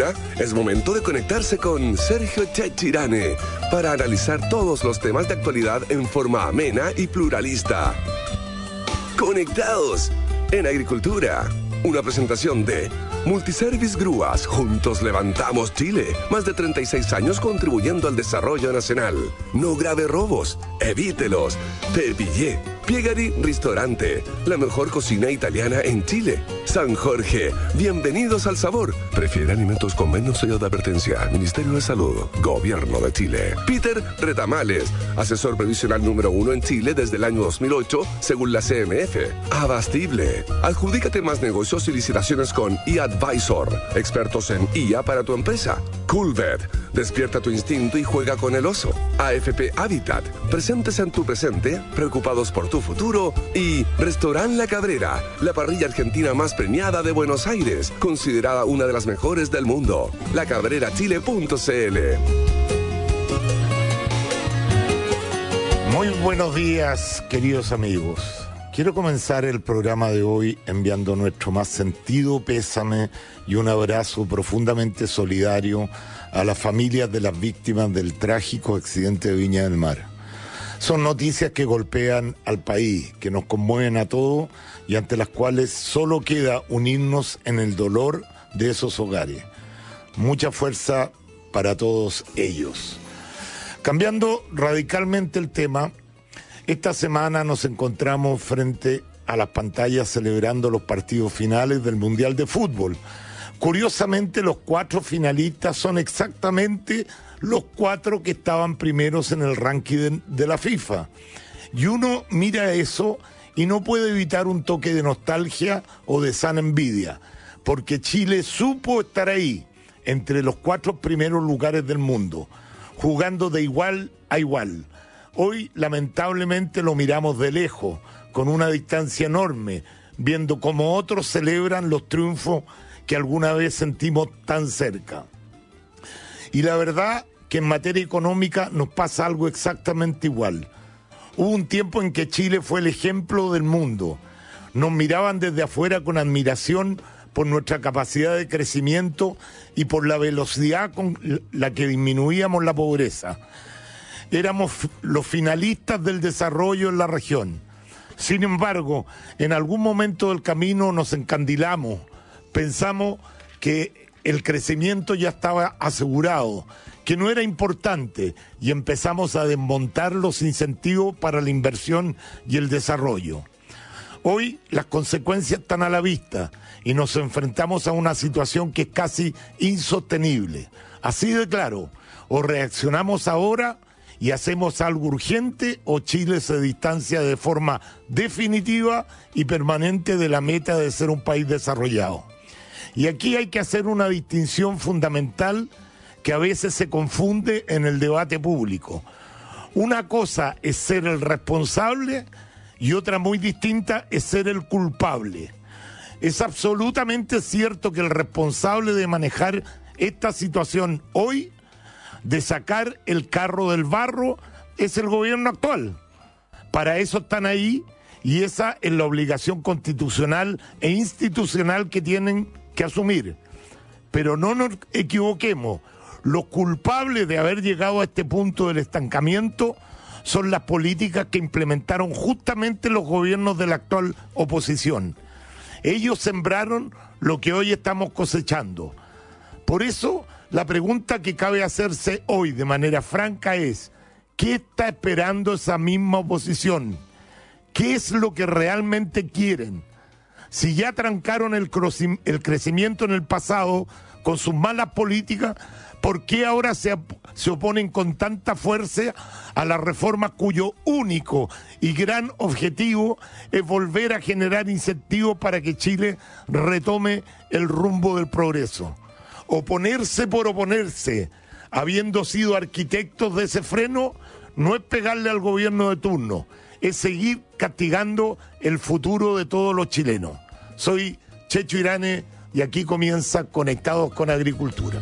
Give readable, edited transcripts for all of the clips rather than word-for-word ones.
Agricultura, es momento de conectarse con Sergio Chechirane para analizar todos los temas de actualidad en forma amena y pluralista. Conectados en Agricultura. Una presentación de Multiservice Grúas. Juntos levantamos Chile. Más de 36 años contribuyendo al desarrollo nacional. No grave robos. Evítelos. Pepillé. Piegari Ristorante. La mejor cocina italiana en Chile. San Jorge. Bienvenidos al sabor. Prefiere alimentos con menos sello de advertencia. Ministerio de Salud. Gobierno de Chile. Peter Retamales. Asesor previsional número 1 en Chile desde el año 2008, según la CMF. Abastible. Adjudícate más negocios y licitaciones con eAdvisor. Expertos en IA para tu empresa. Coolbet. Despierta tu instinto y juega con el oso. AFP Habitat. Presentes en tu presente, preocupados por tu futuro. Y Restaurant La Cabrera, la parrilla argentina más premiada de Buenos Aires, considerada una de las mejores del mundo. lacabrerachile.cl. Muy buenos días, queridos amigos. Quiero comenzar el programa de hoy enviando nuestro más sentido pésame y un abrazo profundamente solidario a las familias de las víctimas del trágico accidente de Viña del Mar. Son noticias que golpean al país, que nos conmueven a todos y ante las cuales solo queda unirnos en el dolor de esos hogares. Mucha fuerza para todos ellos. Cambiando radicalmente el tema, esta semana nos encontramos frente a las pantallas celebrando los partidos finales del Mundial de Fútbol. Curiosamente, los 4 finalistas son exactamente los 4 que estaban primeros en el ranking de la FIFA. Y uno mira eso y no puede evitar un toque de nostalgia o de sana envidia, porque Chile supo estar ahí, entre los 4 primeros lugares del mundo, jugando de igual a igual. Hoy, lamentablemente, lo miramos de lejos, con una distancia enorme, viendo cómo otros celebran los triunfos que alguna vez sentimos tan cerca. Y la verdad que en materia económica nos pasa algo exactamente igual. Hubo un tiempo en que Chile fue el ejemplo del mundo. Nos miraban desde afuera con admiración por nuestra capacidad de crecimiento y por la velocidad con la que disminuíamos la pobreza. Éramos los finalistas del desarrollo en la región. Sin embargo, en algún momento del camino nos encandilamos, pensamos que el crecimiento ya estaba asegurado, que no era importante, y empezamos a desmontar los incentivos para la inversión y el desarrollo. Hoy las consecuencias están a la vista y nos enfrentamos a una situación que es casi insostenible. Así de claro, o reaccionamos ahora y hacemos algo urgente, o Chile se distancia de forma definitiva y permanente de la meta de ser un país desarrollado. Y aquí hay que hacer una distinción fundamental que a veces se confunde en el debate público. Una cosa es ser el responsable y otra muy distinta es ser el culpable. Es absolutamente cierto que el responsable de manejar esta situación hoy, de sacar el carro del barro, es el gobierno actual. Para eso están ahí y esa es la obligación constitucional e institucional que tienen que asumir. Pero no nos equivoquemos, los culpables de haber llegado a este punto del estancamiento son las políticas que implementaron justamente los gobiernos de la actual oposición. Ellos sembraron lo que hoy estamos cosechando. Por eso, la pregunta que cabe hacerse hoy de manera franca es: ¿qué está esperando esa misma oposición? ¿Qué es lo que realmente quieren? Si ya trancaron el crecimiento en el pasado con sus malas políticas, ¿por qué ahora se oponen con tanta fuerza a las reformas cuyo único y gran objetivo es volver a generar incentivos para que Chile retome el rumbo del progreso? Oponerse por oponerse, habiendo sido arquitectos de ese freno, no es pegarle al gobierno de turno, es seguir castigando el futuro de todos los chilenos. Soy Checho Irane y aquí comienza Conectados con Agricultura.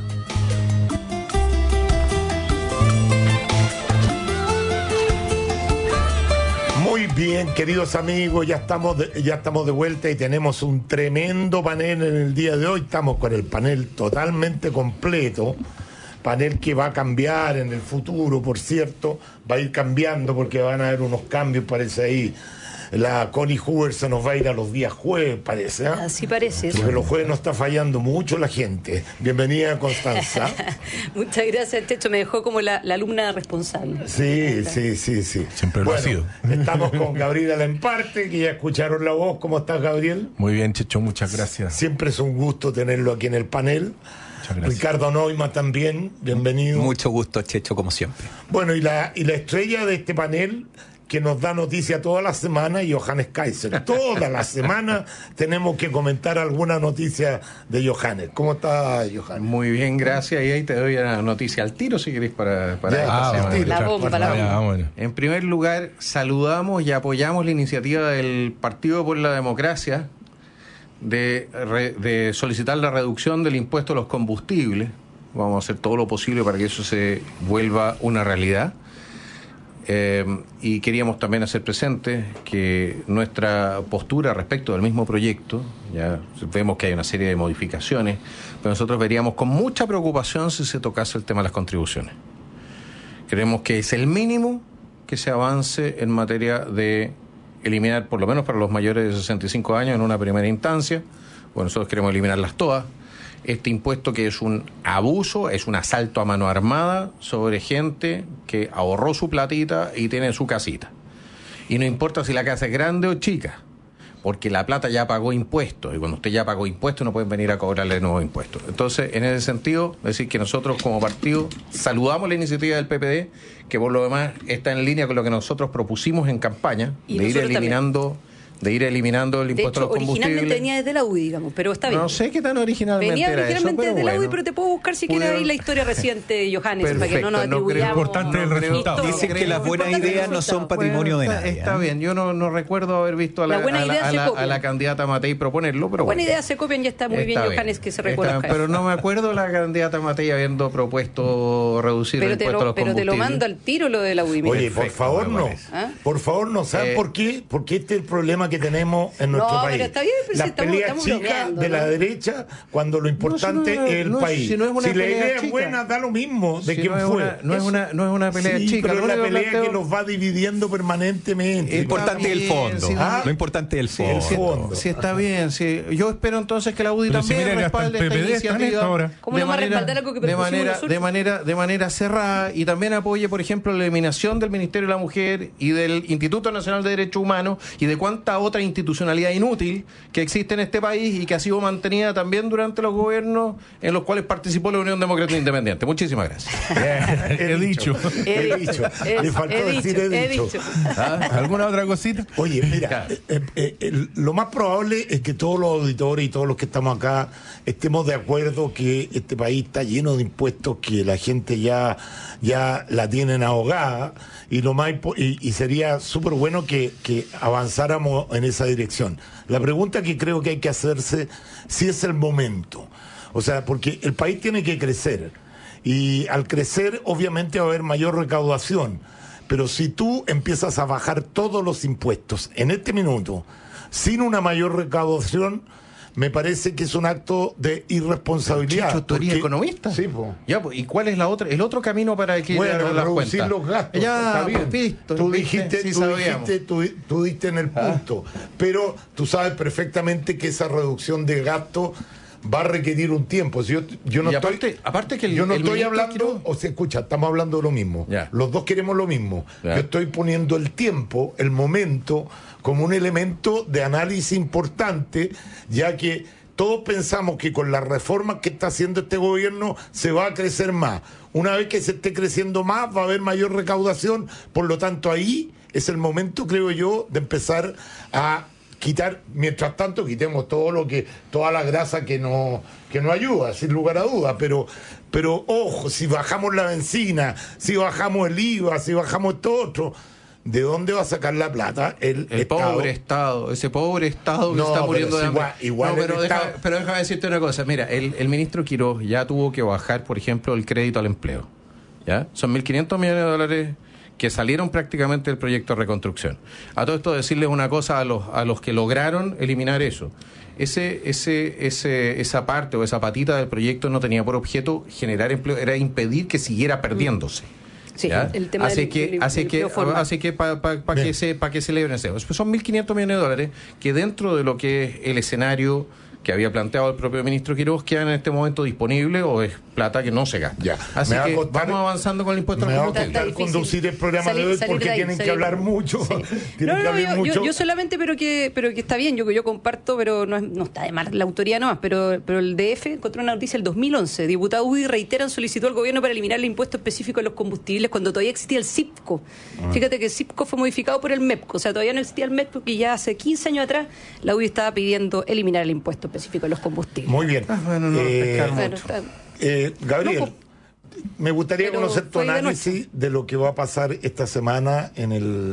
Muy Bien, queridos amigos, ya estamos de vuelta y tenemos un tremendo panel en el día de hoy. Estamos con el panel totalmente completo, panel que va a cambiar en el futuro, por cierto, va a ir cambiando porque van a haber unos cambios, parece ahí. La Connie Hoover se nos va a ir a los días jueves, parece. Así parece. Porque los jueves no está fallando mucho la gente. Bienvenida, Constanza. Muchas gracias, Checho. Me dejó como la alumna responsable. Sí. Siempre lo ha sido. Estamos con Gabriel Lemparte, que ya escucharon la voz. ¿Cómo estás, Gabriel? Muy bien, Checho, muchas gracias. Siempre es un gusto tenerlo aquí en el panel. Muchas gracias. Ricardo Noima también, bienvenido. Mucho gusto, Checho, como siempre. Bueno, y la estrella de este panel, que nos da noticia toda la semana, y Johannes Kaiser. Toda la semana tenemos que comentar alguna noticia de Johannes. ¿Cómo está, Johannes? Muy bien, gracias. Y ahí te doy una noticia al tiro, si queréis, para esta semana. La bomba. Bueno. En primer lugar, saludamos y apoyamos la iniciativa del Partido por la Democracia de solicitar la reducción del impuesto a los combustibles. Vamos a hacer todo lo posible para que eso se vuelva una realidad. Y queríamos también hacer presente que nuestra postura respecto del mismo proyecto, ya vemos que hay una serie de modificaciones, pero nosotros veríamos con mucha preocupación si se tocase el tema de las contribuciones. Creemos que es el mínimo que se avance en materia de eliminar, por lo menos para los mayores de 65 años en una primera instancia. Bueno, nosotros queremos eliminarlas todas. Este impuesto, que es un abuso, es un asalto a mano armada sobre gente que ahorró su platita y tiene su casita. Y no importa si la casa es grande o chica, porque la plata ya pagó impuestos, y cuando usted ya pagó impuestos no pueden venir a cobrarle nuevos impuestos. Entonces, en ese sentido, es decir, que nosotros como partido saludamos la iniciativa del PPD, que por lo demás está en línea con lo que nosotros propusimos en campaña, Y de ir eliminando el De impuesto hecho, a los combustibles. originalmente venía desde la UDI, digamos, pero está bien. No sé qué tan originalmente Venía era originalmente eso, desde la UDI, bueno. pero te puedo buscar si quieres ahí la historia reciente de Johannes, para que Perfecto, no nos no creo atribuyamos. importante el resultado. Dicen que las buenas ideas no son patrimonio de nadie. Está bien, yo no recuerdo haber visto a La buena idea se a copia. la candidata Matei proponerlo, pero Buena bueno. idea, se copian y está muy bien, Johannes, que se reconozca. Pero no me acuerdo la candidata Matei habiendo propuesto reducir el impuesto a los Pero te lo combustibles. mando al tiro lo de la UDI. Oye, mira. por favor, no. ¿Ah? Por favor, no. ¿Saben por qué? Porque este es el problema que tenemos en nuestro No, país. pero está bien, pero Las si estamos peleas chicas bromeando, de ¿no? la derecha, cuando lo importante si no es el país. si no es una si la pelea idea es chica. buena, da lo mismo de Si quién no es fue. no es una pelea Sí, chica. pero Lo es la único pelea que planteo- nos va dividiendo permanentemente. Lo importante es el fondo. Sí, ¿Ah? Lo importante es el Sí, fondo. sí, fondo. sí, está bien. Sí. Yo espero entonces que la UDI Pero si también miren, hasta el respalde esta PPD está en iniciativa esto ahora. ¿Cómo no va a respaldar algo que propusimos nosotros? de manera cerrada, y también apoye, por ejemplo, la eliminación del Ministerio de la Mujer y del Instituto Nacional de Derechos Humanos y de cuánta otra institucionalidad inútil que existe en este país y que ha sido mantenida también durante los gobiernos en los cuales participó la Unión Demócrata Independiente. Muchísimas gracias. He dicho. He dicho. Le faltó decir he dicho. ¿Alguna otra cosita? Oye, mira, lo más probable es que todos los auditores y todos los que estamos acá estemos de acuerdo que este país está lleno de impuestos que la gente ya la tienen ahogada, y sería súper bueno que avanzáramos en esa dirección. La pregunta que creo que hay que hacerse, si es el momento. O sea, porque el país tiene que crecer, y al crecer obviamente va a haber mayor recaudación. Pero si tú empiezas a bajar todos los impuestos en este minuto, sin una mayor recaudación, me parece que es un acto de irresponsabilidad. Chicho, ¿tú eres economista? Sí, po. Ya, pues, ¿y cuál es el otro camino para equilibrar Bueno, las reducir cuentas? los gastos, Ya, está bien. listo, Tú ¿viste? Sí, sabíamos. tú diste en el punto, pero tú sabes perfectamente que esa reducción de gastos va a requerir un tiempo. Si yo no Y estoy, aparte que yo no el estoy ministro hablando, o sea, escucha, estamos hablando de lo mismo. Ya. Los dos queremos lo mismo. Ya. Yo estoy poniendo el tiempo, el momento, como un elemento de análisis importante, ya que todos pensamos que con las reformas que está haciendo este gobierno se va a crecer más. Una vez que se esté creciendo más, va a haber mayor recaudación. Por lo tanto, ahí es el momento, creo yo, de empezar a quitar. Mientras tanto, quitemos toda la grasa que no ayuda, sin lugar a dudas. Pero ojo, si bajamos la benzina, si bajamos el IVA, si bajamos todo otro, ¿de dónde va a sacar la plata el Estado? pobre Estado, ese pobre Estado que No, está pero muriendo es de hambre. igual pero el Estado. déjame decirte una cosa. Mira, el ministro Quiroz ya tuvo que bajar, por ejemplo, el crédito al empleo. ¿Ya? Son 1.500 millones de dólares que salieron prácticamente del proyecto de reconstrucción. A todo esto decirles una cosa a los que lograron eliminar eso. Esa parte o esa patita del proyecto no tenía por objeto generar empleo, era impedir que siguiera perdiéndose. Sí, ¿ya? el tema así que para que celebren eso. Son 1.500 millones de dólares que dentro de lo que es el escenario que había planteado el propio ministro Quiroz quedan en este momento disponibles o es plata que no se gasta. Ya. Así que vamos avanzando con el impuesto al combustible. Me va a costar conducir el programa de hoy porque tienen que hablar mucho. Sí. Yo solamente, pero que está bien, yo comparto, pero no está de más la autoría nomás, pero el DF encontró una noticia el 2011. Diputados UDI reiteran solicitó al gobierno para eliminar el impuesto específico a los combustibles cuando todavía existía el CIPCO. Fíjate que el CIPCO fue modificado por el MEPCO, o sea, todavía no existía el MEPCO, que ya hace 15 años atrás la UDI estaba pidiendo eliminar el impuesto específico de los combustibles. Muy bien. Gabriel, No, me gustaría pero conocer tu análisis de lo que va a pasar esta semana en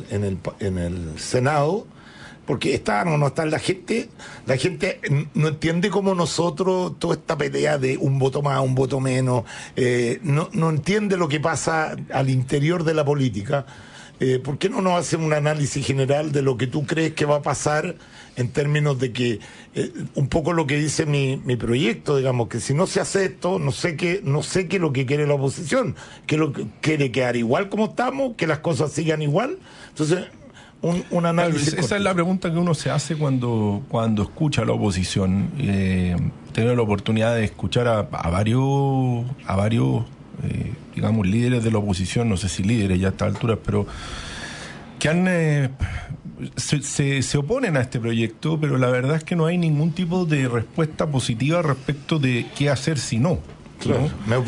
el Senado, porque está o no está la gente no entiende como nosotros toda esta pelea de un voto más, un voto menos, no entiende lo que pasa al interior de la política. ¿Por qué no nos hace un análisis general de lo que tú crees que va a pasar en términos de que un poco lo que dice mi proyecto, digamos, que si no se hace esto, no sé qué es lo que quiere la oposición, que lo que quiere quedar igual como estamos, que las cosas sigan igual? Entonces, un análisis. Esa es la pregunta que uno se hace cuando escucha a la oposición. Tener la oportunidad de escuchar a varios digamos, líderes de la oposición, no sé si líderes ya a estas alturas, pero que se oponen a este proyecto, pero la verdad es que no hay ningún tipo de respuesta positiva respecto de qué hacer si no. Claro.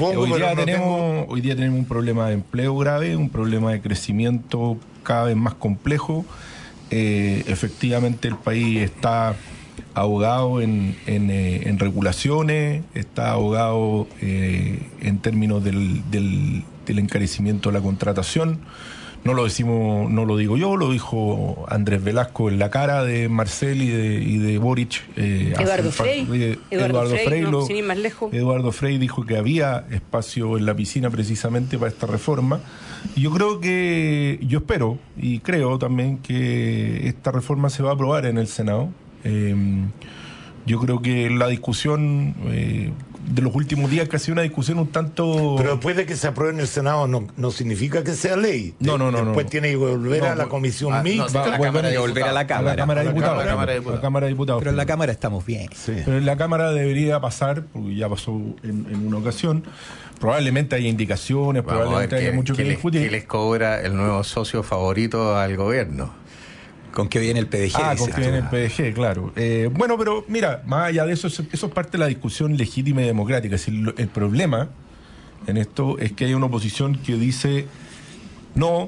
Hoy día tenemos un problema de empleo grave, un problema de crecimiento cada vez más complejo. Efectivamente el país está ahogado en regulaciones, está ahogado en términos del encarecimiento de la contratación. No lo digo yo, lo dijo Andrés Velasco en la cara de Marcel y de Boric. Eduardo Frei, sin ir más lejos. Eduardo Frei dijo que había espacio en la piscina precisamente para esta reforma. Y yo espero y creo también que esta reforma se va a aprobar en el Senado. Yo creo que la discusión de los últimos días, que ha sido una discusión un tanto... Pero después de que se apruebe en el Senado no significa que sea ley. No. Después tiene que volver a la comisión mixta. La Cámara de volver a la Cámara. A la Cámara de Diputados. Pero en la Cámara estamos bien. Sí. Pero en la Cámara debería pasar, porque ya pasó en una ocasión. Probablemente haya indicaciones, probablemente haya mucho que discutir. ¿Qué les cobra el nuevo socio favorito al gobierno? ¿Con qué viene el PDG? Con qué viene el PDG, claro. Bueno, pero mira, más allá de eso es parte de la discusión legítima y democrática. Es decir, el problema en esto es que hay una oposición que dice no,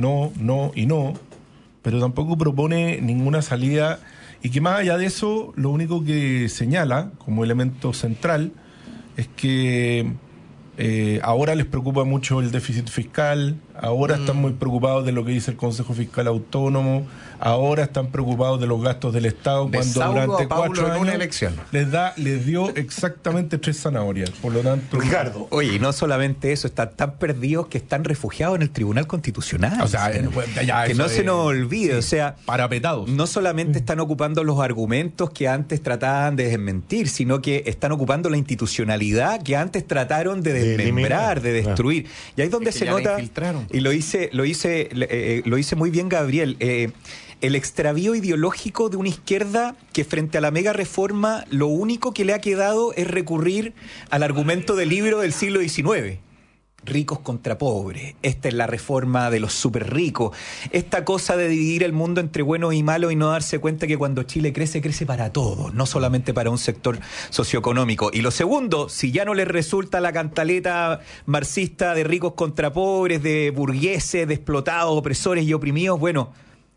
pero tampoco propone ninguna salida, y que más allá de eso, lo único que señala como elemento central es que ahora les preocupa mucho el déficit fiscal, ahora están muy preocupados de lo que dice el Consejo Fiscal Autónomo, ahora están preocupados de los gastos del Estado, cuando durante 4 años les dio exactamente 3 zanahorias. Por lo tanto, Ricardo. Oye, y no solamente eso, están tan perdidos que están refugiados en el Tribunal Constitucional. O sea, que no se nos olvide, sí, o sea, parapetados. No solamente están ocupando los argumentos que antes trataban de desmentir, sino que están ocupando la institucionalidad que antes trataron de desmembrar, de destruir. Y ahí es donde se nota, y lo hice muy bien Gabriel, el extravío ideológico de una izquierda que frente a la mega reforma lo único que le ha quedado es recurrir al argumento del libro del siglo XIX. Ricos contra pobres, esta es la reforma de los súper ricos, esta cosa de dividir el mundo entre buenos y malos y no darse cuenta que cuando Chile crece para todos, no solamente para un sector socioeconómico. Y lo segundo, si ya no les resulta la cantaleta marxista de ricos contra pobres, de burgueses, de explotados, opresores y oprimidos, bueno,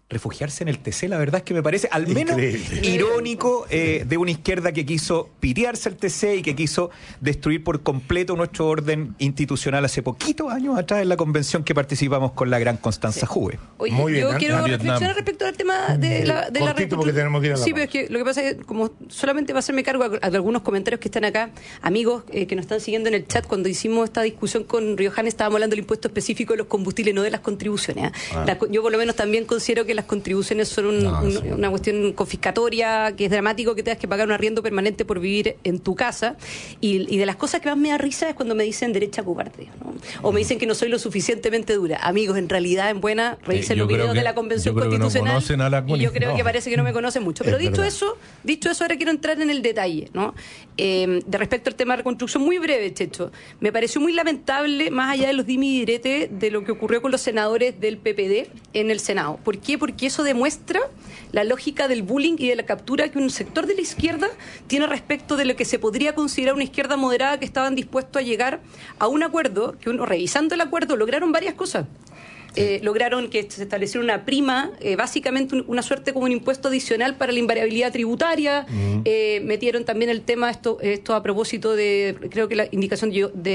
refugiarse en el TC. La verdad es que me parece al menos irónico de una izquierda que quiso pitearse al TC y que quiso destruir por completo nuestro orden institucional hace poquitos años atrás en la convención que participamos con la gran Constanza Juve. Oye, muy bien, yo quiero reflexionar respecto al tema de la porque tenemos que ir a la Sí, pero es que lo que pasa es que como solamente va a hacerme cargo de algunos comentarios que están acá, amigos que nos están siguiendo en el chat, cuando hicimos esta discusión con Rioján estábamos hablando del impuesto específico de los combustibles, no de las contribuciones. Yo por lo menos también considero que las contribuciones son una cuestión confiscatoria, que es dramático que tengas que pagar un arriendo permanente por vivir en tu casa, y de las cosas que más me da risa es cuando me dicen derecha a ocuparte, ¿no? O me dicen que no soy lo suficientemente dura. Amigos, en realidad, en buena, revisen los videos de la Convención Constitucional, y yo creo que parece que no me conocen mucho. Pero dicho eso, ahora quiero entrar en el detalle, ¿no? De respecto al tema de reconstrucción, muy breve, Checho. Me pareció muy lamentable, más allá de los dimi y direte, de lo que ocurrió con los senadores del PPD en el Senado. ¿Por qué? Porque eso demuestra la lógica del bullying y de la captura que un sector de la izquierda tiene respecto de lo que se podría considerar una izquierda moderada, que estaban dispuestos a llegar a un acuerdo, que uno, revisando el acuerdo, lograron varias cosas. Lograron que se estableciera una prima, básicamente una suerte como un impuesto adicional para la invariabilidad tributaria. Metieron también el tema, esto a propósito de, creo que la indicación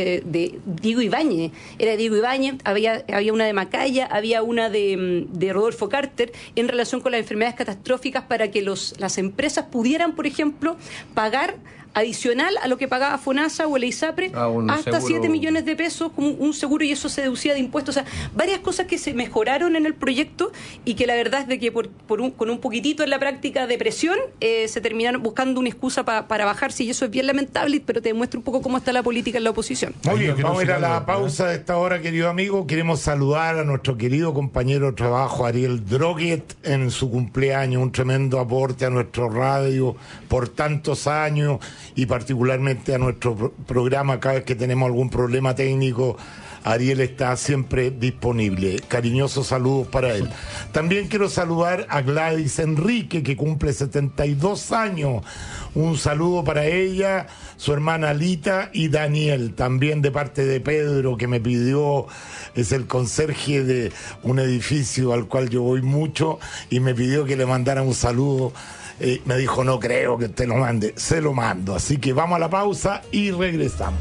de Diego Ibáñez, era Diego Ibáñez, había una de Macaya, había una de Rodolfo Carter, en relación con las enfermedades catastróficas, para que las empresas pudieran, por ejemplo, pagar adicional a lo que pagaba FONASA o el ISAPRE, hasta 7 millones de pesos como un seguro, y eso se deducía de impuestos. O sea, varias cosas que se mejoraron en el proyecto y que la verdad es de que con un poquitito en la práctica de presión se terminaron buscando una excusa para bajarse, y eso es bien lamentable, pero te demuestra un poco cómo está la política en la oposición. Muy bien, vamos a ir a la pausa de esta hora, querido amigo. Queremos saludar a nuestro querido compañero de trabajo, Ariel Droguet, en su cumpleaños, un tremendo aporte a nuestro radio por tantos años, y particularmente a nuestro programa. Cada vez que tenemos algún problema técnico, Ariel está siempre disponible. Cariñosos saludos para él. También quiero saludar a Gladys Enrique, que cumple 72 años. Un saludo para ella, su hermana Alita y Daniel, también de parte de Pedro, que me pidió, es el conserje de un edificio al cual yo voy mucho, y me pidió que le mandara un saludo. Me dijo, no creo que te lo mande. Se lo mando. Así que vamos a la pausa y regresamos.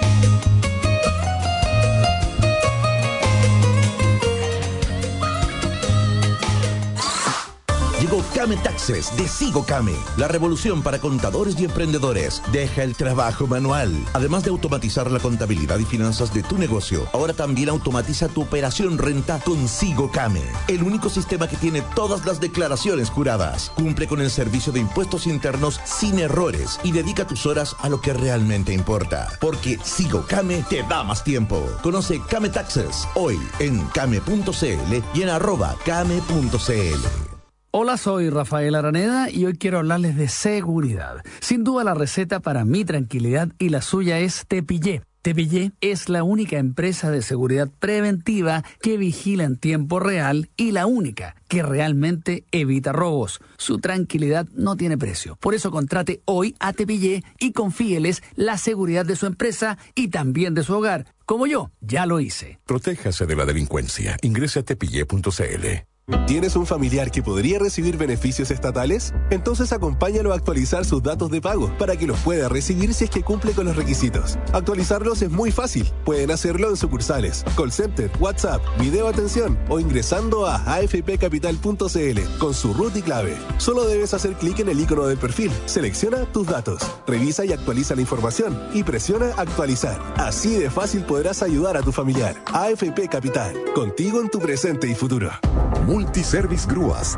Llegó Came Taxes de Sigo Came, la revolución para contadores y emprendedores. Deja el trabajo manual. Además de automatizar la contabilidad y finanzas de tu negocio, ahora también automatiza tu operación renta con Sigo Came, el único sistema que tiene todas las declaraciones juradas. Cumple con el servicio de impuestos internos sin errores y dedica tus horas a lo que realmente importa. Porque Sigo Came te da más tiempo. Conoce Came Taxes hoy en came.cl y en @came.cl. Hola, soy Rafael Araneda y hoy quiero hablarles de seguridad. Sin duda la receta para mi tranquilidad y la suya es Tepillé. Tepillé es la única empresa de seguridad preventiva que vigila en tiempo real y la única que realmente evita robos. Su tranquilidad no tiene precio. Por eso contrate hoy a Tepillé y confíeles la seguridad de su empresa y también de su hogar. Como yo, ya lo hice. Protéjase de la delincuencia. Ingrese a tepillé.cl. ¿Tienes un familiar que podría recibir beneficios estatales? Entonces acompáñalo a actualizar sus datos de pago para que los pueda recibir si es que cumple con los requisitos. Actualizarlos es muy fácil. Pueden hacerlo en sucursales, call center, WhatsApp, video atención o ingresando a afpcapital.cl con su root y clave. Solo debes hacer clic en el icono del perfil, selecciona tus datos, revisa y actualiza la información y presiona actualizar. Así de fácil podrás ayudar a tu familiar. AFP Capital, contigo en tu presente y futuro. Multiservice Grúas,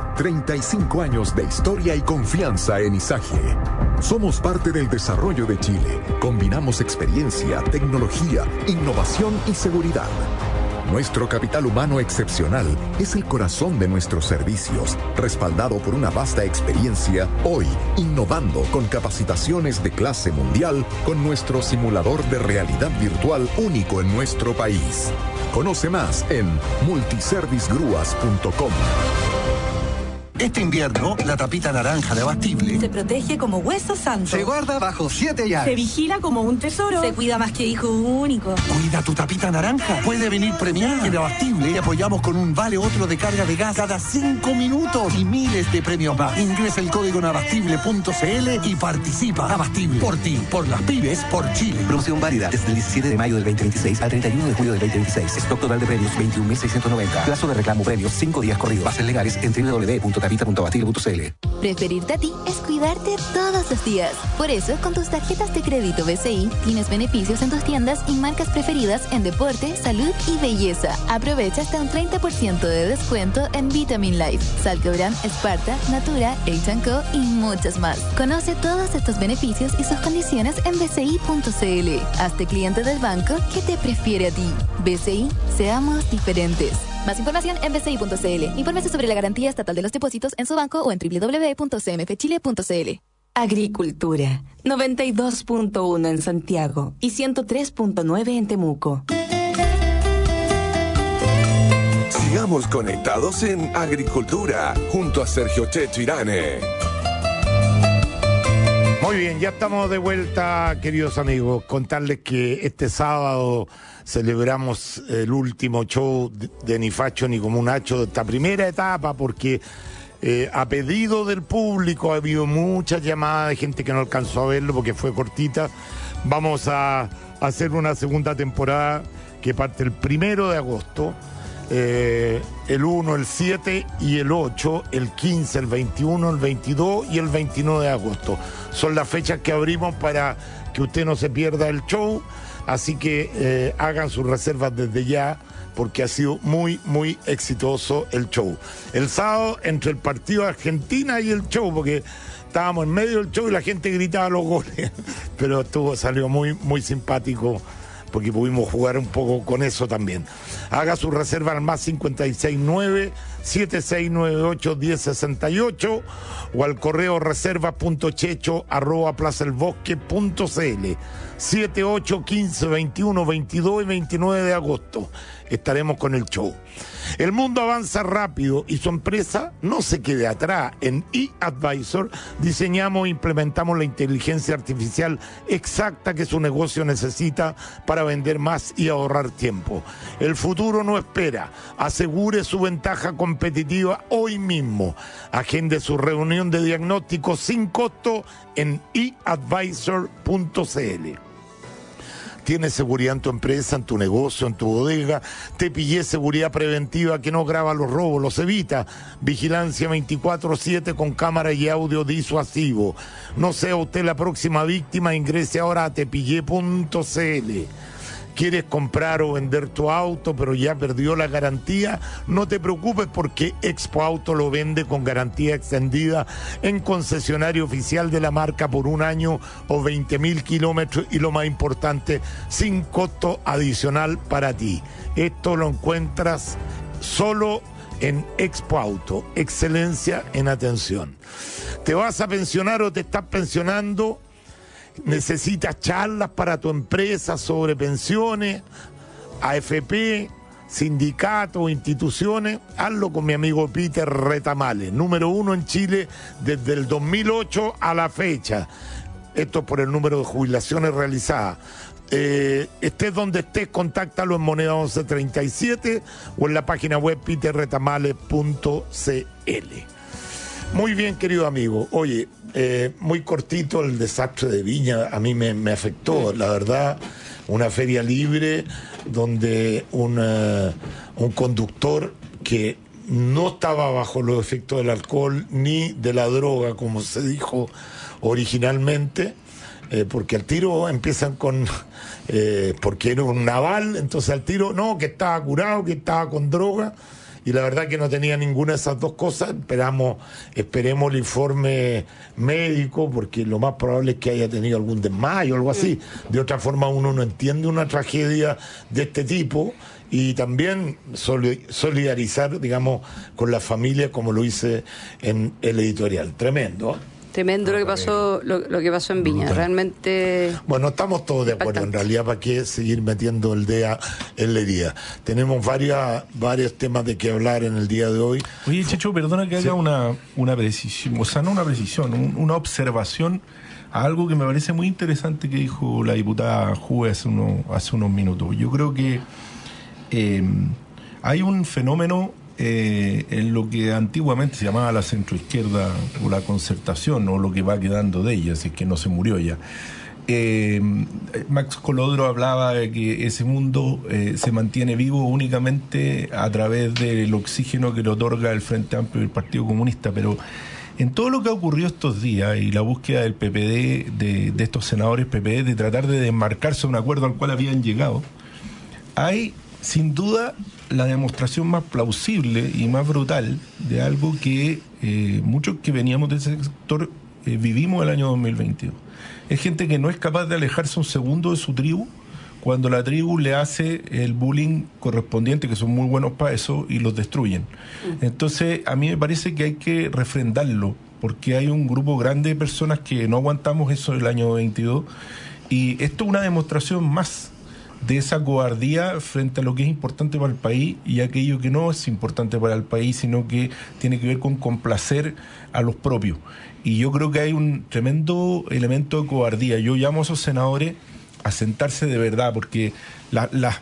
35 años de historia y confianza en Izaje. Somos parte del desarrollo de Chile. Combinamos experiencia, tecnología, innovación y seguridad. Nuestro capital humano excepcional es el corazón de nuestros servicios, respaldado por una vasta experiencia, hoy innovando con capacitaciones de clase mundial con nuestro simulador de realidad virtual único en nuestro país. Conoce más en multiservicegrúas.com. Este invierno, la tapita naranja de Abastible se protege como hueso santo. Se guarda bajo 7 llaves. Se vigila como un tesoro. Se cuida más que hijo único. Cuida tu tapita naranja. Puede venir premiada. En Abastible te apoyamos con un vale otro de carga de gas cada 5 minutos y miles de premios más. Ingresa el código en abastible.cl y participa. Abastible. Por ti, por las pymes, por Chile. Promoción válida desde el 17 de mayo del 2026 al 31 de julio del 2026. Stock total de premios 21.690. Plazo de reclamo premios 5 días corridos. Bases legales en www.tapita.abastible.cl. Preferirte a ti es cuidarte todos los días. Por eso, con tus tarjetas de crédito BCI, tienes beneficios en tus tiendas y marcas preferidas en deporte, salud y belleza. Aprovecha hasta un 30% de descuento en Vitamin Life, Salcobran, Sparta, Natura, H&Co y muchas más. Conoce todos estos beneficios y sus condiciones en bci.cl. Hazte cliente del banco que te prefiere a ti. BCI, seamos diferentes. Más información en bci.cl. Infórmese sobre la garantía estatal de los depósitos en su banco o en www.cmfchile.cl. Agricultura, 92.1 en Santiago y 103.9 en Temuco. Sigamos conectados en Agricultura, junto a Sergio Checho Irane. Muy bien, ya estamos de vuelta, queridos amigos. Contarles que este sábado celebramos el último show de Ni Facho ni Comunacho de esta primera etapa, porque a pedido del público ha habido muchas llamadas de gente que no alcanzó a verlo porque fue cortita. Vamos a hacer una segunda temporada que parte el 1 de agosto. El 1, el 7 y el 8, el 15, el 21, el 22 y el 29 de agosto. Son las fechas que abrimos para que usted no se pierda el show, así que hagan sus reservas desde ya, porque ha sido muy, muy exitoso el show. El sábado, entre el partido de Argentina y el show, porque estábamos en medio del show y la gente gritaba los goles, pero salió muy, muy simpático, porque pudimos jugar un poco con eso también. Haga su reserva al más 569-7698-1068 o al correo reserva.checho@plazaelbosque.cl. 7, 8, 15, 21, 22 y 29 de agosto estaremos con el show. El mundo avanza rápido y su empresa no se quede atrás. En eAdvisor diseñamos e implementamos la inteligencia artificial exacta que su negocio necesita para vender más y ahorrar tiempo. El futuro no espera. Asegure su ventaja competitiva hoy mismo. Agende su reunión de diagnóstico sin costo en eAdvisor.cl. Tienes seguridad en tu empresa, en tu negocio, en tu bodega. Tepillé seguridad preventiva que no graba los robos, los evita. Vigilancia 24/7 con cámara y audio disuasivo. No sea usted la próxima víctima, ingrese ahora a tepillé.cl. ¿Quieres comprar o vender tu auto pero ya perdió la garantía? No te preocupes, porque Expo Auto lo vende con garantía extendida en concesionario oficial de la marca por 1 año o 20.000 kilómetros, y lo más importante, sin costo adicional para ti. Esto lo encuentras solo en Expo Auto. Excelencia en atención. ¿Te vas a pensionar o te estás pensionando? ¿Necesitas charlas para tu empresa sobre pensiones, AFP, sindicatos, instituciones? Hazlo con mi amigo Peter Retamales, número 1 en Chile desde el 2008 a la fecha. Esto por el número de jubilaciones realizadas. Estés donde estés, contáctalo en moneda 1137 o en la página web peterretamales.cl. Muy bien, querido amigo. Oye, muy cortito el desastre de Viña, a mí me afectó, la verdad. Una feria libre donde un conductor que no estaba bajo los efectos del alcohol ni de la droga, como se dijo originalmente, porque al tiro empiezan con porque era un naval, entonces al tiro no, que estaba curado, que estaba con droga. Y la verdad que no tenía ninguna de esas dos cosas. Esperemos el informe médico, porque lo más probable es que haya tenido algún desmayo o algo así. De otra forma uno no entiende una tragedia de este tipo. Y también solidarizar, digamos, con la familia, como lo hice en el editorial. Tremendo. Tremendo lo que pasó en Viña, realmente. Bueno, estamos todos de acuerdo, en realidad, ¿para qué seguir metiendo el dedo en la herida? Tenemos varios temas de que hablar en el día de hoy. Oye, Checho, perdona que haga una precisión, o sea, no una precisión, una observación a algo que me parece muy interesante que dijo la diputada Juve hace unos minutos. Yo creo que hay un fenómeno en lo que antiguamente se llamaba la centroizquierda o la concertación, o lo que va quedando de ella, si es que no se murió ya. Max Colodro hablaba de que ese mundo se mantiene vivo únicamente a través del oxígeno que le otorga el Frente Amplio y el Partido Comunista, pero en todo lo que ha ocurrido estos días y la búsqueda del PPD, de estos senadores PPD, de tratar de desmarcarse de un acuerdo al cual habían llegado, hay sin duda la demostración más plausible y más brutal de algo que muchos que veníamos de ese sector vivimos el año 2022. Es gente que no es capaz de alejarse un segundo de su tribu cuando la tribu le hace el bullying correspondiente, que son muy buenos para eso, y los destruyen. Entonces, a mí me parece que hay que refrendarlo, porque hay un grupo grande de personas que no aguantamos eso del año 22, y esto es una demostración más de esa cobardía frente a lo que es importante para el país y aquello que no es importante para el país, sino que tiene que ver con complacer a los propios. Y yo creo que hay un tremendo elemento de cobardía. Yo llamo a esos senadores a sentarse de verdad, porque las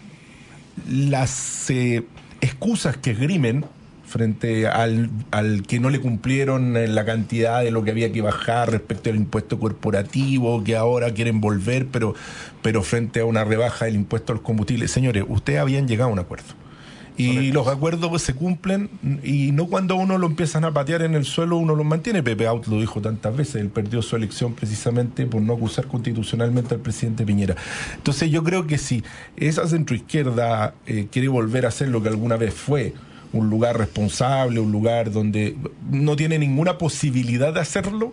excusas que esgrimen frente al que no le cumplieron la cantidad de lo que había que bajar respecto al impuesto corporativo, que ahora quieren volver, pero frente a una rebaja del impuesto al combustible. Señores, ustedes habían llegado a un acuerdo. Y los acuerdos pues se cumplen, y no cuando uno lo empiezan a patear en el suelo uno los mantiene. Pepe Out lo dijo tantas veces, él perdió su elección precisamente por no acusar constitucionalmente al presidente Piñera. Entonces yo creo que si esa centroizquierda quiere volver a ser lo que alguna vez fue, un lugar responsable, un lugar donde no tiene ninguna posibilidad de hacerlo,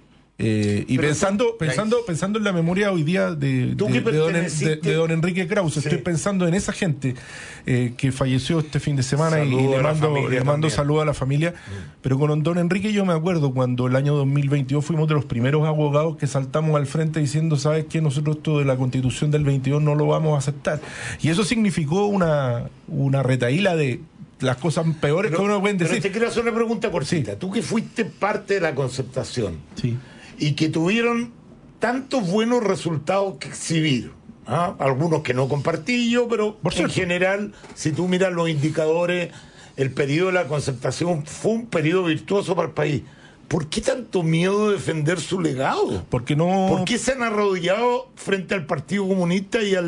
y pensando en la memoria hoy día de don Enrique Krause, sí. Estoy pensando en esa gente que falleció este fin de semana, y le mando saludos a la familia. Pero con don Enrique yo me acuerdo cuando el año 2022 fuimos de los primeros abogados que saltamos al frente diciendo, ¿sabes qué? Nosotros esto de la Constitución del 22 no lo vamos a aceptar. Y eso significó una retahíla de las cosas peores que uno puede decir. Pero te quiero hacer una pregunta cortita. Sí. Tú que fuiste parte de la concertación, sí, y que tuvieron tantos buenos resultados que exhibir, ¿ah? Algunos que no compartí yo, pero en general, si tú miras los indicadores, el periodo de la concertación fue un periodo virtuoso para el país. ¿Por qué tanto miedo de defender su legado? ¿Por qué se han arrodillado frente al Partido Comunista y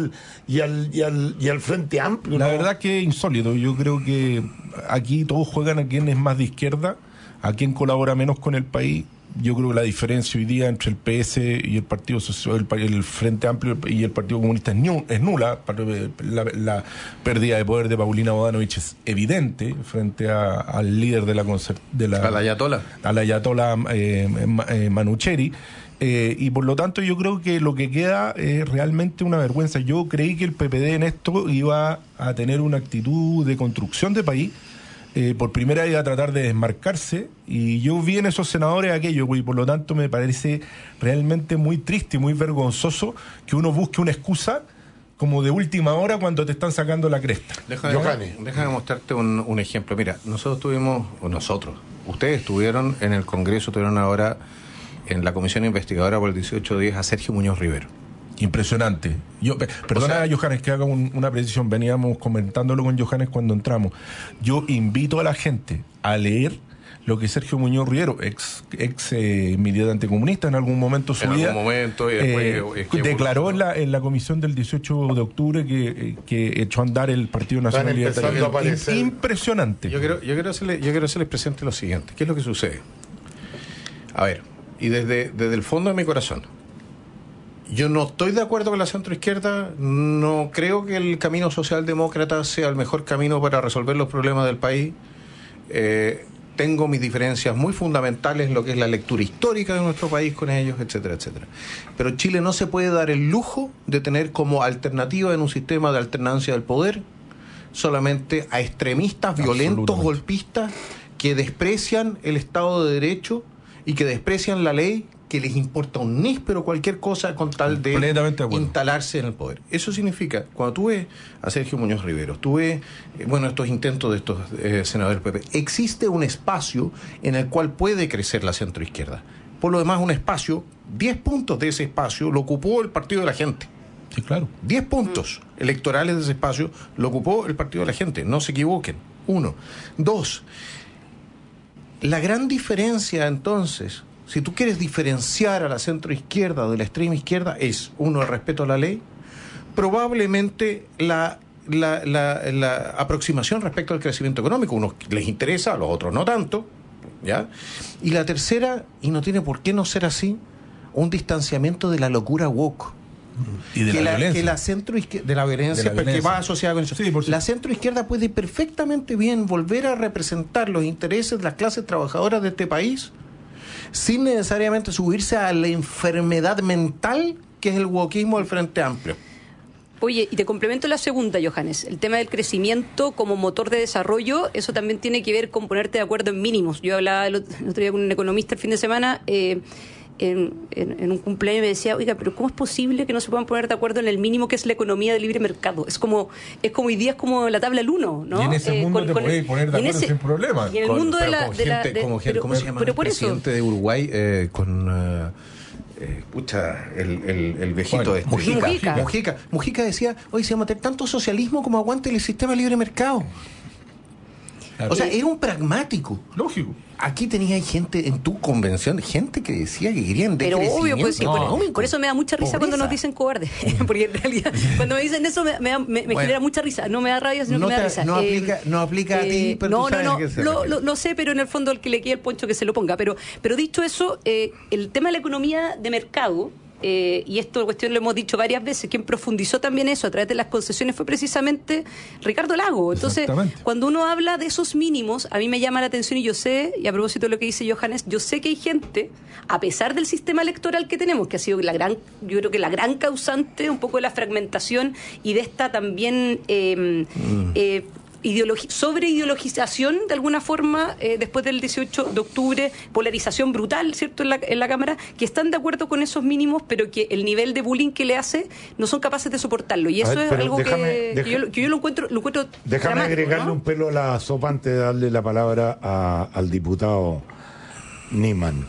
al Frente Amplio? La verdad que es insólito. Yo creo que aquí todos juegan a quien es más de izquierda, a quien colabora menos con el país. Yo creo que la diferencia hoy día entre el PS y el Partido Social, el Frente Amplio y el Partido Comunista es nula. La pérdida de poder de Paulina Bodanovich es evidente frente al líder de al ayatollah Manucheri. Y por lo tanto yo creo que lo que queda es realmente una vergüenza. Yo creí que el PPD en esto iba a tener una actitud de construcción de país. Por primera vez iba a tratar de desmarcarse, y yo vi en esos senadores aquello, y por lo tanto me parece realmente muy triste y muy vergonzoso que uno busque una excusa como de última hora cuando te están sacando la cresta. Déjame mostrarte un ejemplo. Mira, ustedes estuvieron en el Congreso, estuvieron ahora en la comisión investigadora por el 1810 a Sergio Muñoz Rivero. Impresionante. Perdona, Johannes, que haga una precisión. Veníamos comentándolo con Johannes cuando entramos. Yo invito a la gente a leer lo que Sergio Muñoz Rivero, ex militante comunista en algún momento de su vida, declaró en la comisión del 18 de octubre que echó a andar el Partido Nacional Libertario. Impresionante. Yo quiero hacerles presente lo siguiente. ¿Qué es lo que sucede? A ver, y desde el fondo de mi corazón, yo no estoy de acuerdo con la centroizquierda, no creo que el camino socialdemócrata sea el mejor camino para resolver los problemas del país. Tengo mis diferencias muy fundamentales en lo que es la lectura histórica de nuestro país con ellos, etcétera, etcétera. Pero Chile no se puede dar el lujo de tener como alternativa en un sistema de alternancia del poder solamente a extremistas violentos, golpistas, que desprecian el Estado de Derecho y que desprecian la ley, que les importa un níspero cualquier cosa con tal de instalarse en el poder. Eso significa, cuando tú ves a Sergio Muñoz Riveros, tú ves estos intentos de estos senadores del PP, existe un espacio en el cual puede crecer la centroizquierda. Por lo demás, un espacio, 10 puntos de ese espacio lo ocupó el Partido de la Gente. Sí, claro. 10 puntos electorales de ese espacio lo ocupó el Partido de la Gente, no se equivoquen. 1. 2. La gran diferencia entonces, si tú quieres diferenciar a la centroizquierda de la extrema izquierda, es, 1, el respeto a la ley, probablemente la aproximación respecto al crecimiento económico. Unos les interesa, a los otros no tanto, ¿ya? Y la tercera, y no tiene por qué no ser así, un distanciamiento de la locura woke. Y de la violencia. Que la centroizquierda, de la violencia, porque va asociada con eso. Sí, la centroizquierda puede perfectamente bien volver a representar los intereses de las clases trabajadoras de este país sin necesariamente subirse a la enfermedad mental que es el wokismo del Frente Amplio. Oye, y te complemento la segunda, Johannes. El tema del crecimiento como motor de desarrollo, eso también tiene que ver con ponerte de acuerdo en mínimos. Yo hablaba el otro día con un economista el fin de semana, en un cumpleaños me decía, oiga, pero ¿cómo es posible que no se puedan poner de acuerdo en el mínimo que es la economía de libre mercado? Es como hoy día es como la tabla del 1, ¿no? Y en ese mundo te podéis poner de acuerdo sin problema. Y en el mundo ¿cómo se llama el presidente de Uruguay? El viejito Mujica decía, hoy se va a meter tanto socialismo como aguante el sistema de libre mercado. Claro. O sea, era un pragmático. Lógico. Aquí tenías gente en tu convención, gente que decía que querían de pero obvio, pues sí, por eso me da mucha risa cuando nos dicen cobardes. Porque en realidad, cuando me dicen eso, me genera mucha risa. No me da rabia, sino que me da risa. No aplica a ti, pero lo sé, pero en el fondo el que le quede el poncho que se lo ponga. Pero dicho eso, el tema de la economía de mercado, y esto cuestión lo hemos dicho varias veces, quien profundizó también eso a través de las concesiones fue precisamente Ricardo Lago. Entonces, cuando uno habla de esos mínimos, a mí me llama la atención, y yo sé, y a propósito de lo que dice Johannes, yo sé que hay gente, a pesar del sistema electoral que tenemos, que ha sido yo creo que la gran causante un poco de la fragmentación y de esta también sobreideologización de alguna forma después del 18 de octubre, polarización brutal, ¿cierto?, en la Cámara, que están de acuerdo con esos mínimos, pero que el nivel de bullying que le hace no son capaces de soportarlo. Y eso es algo que yo lo encuentro déjame agregarle, ¿no?, un pelo a la sopa antes de darle la palabra al diputado Niemann.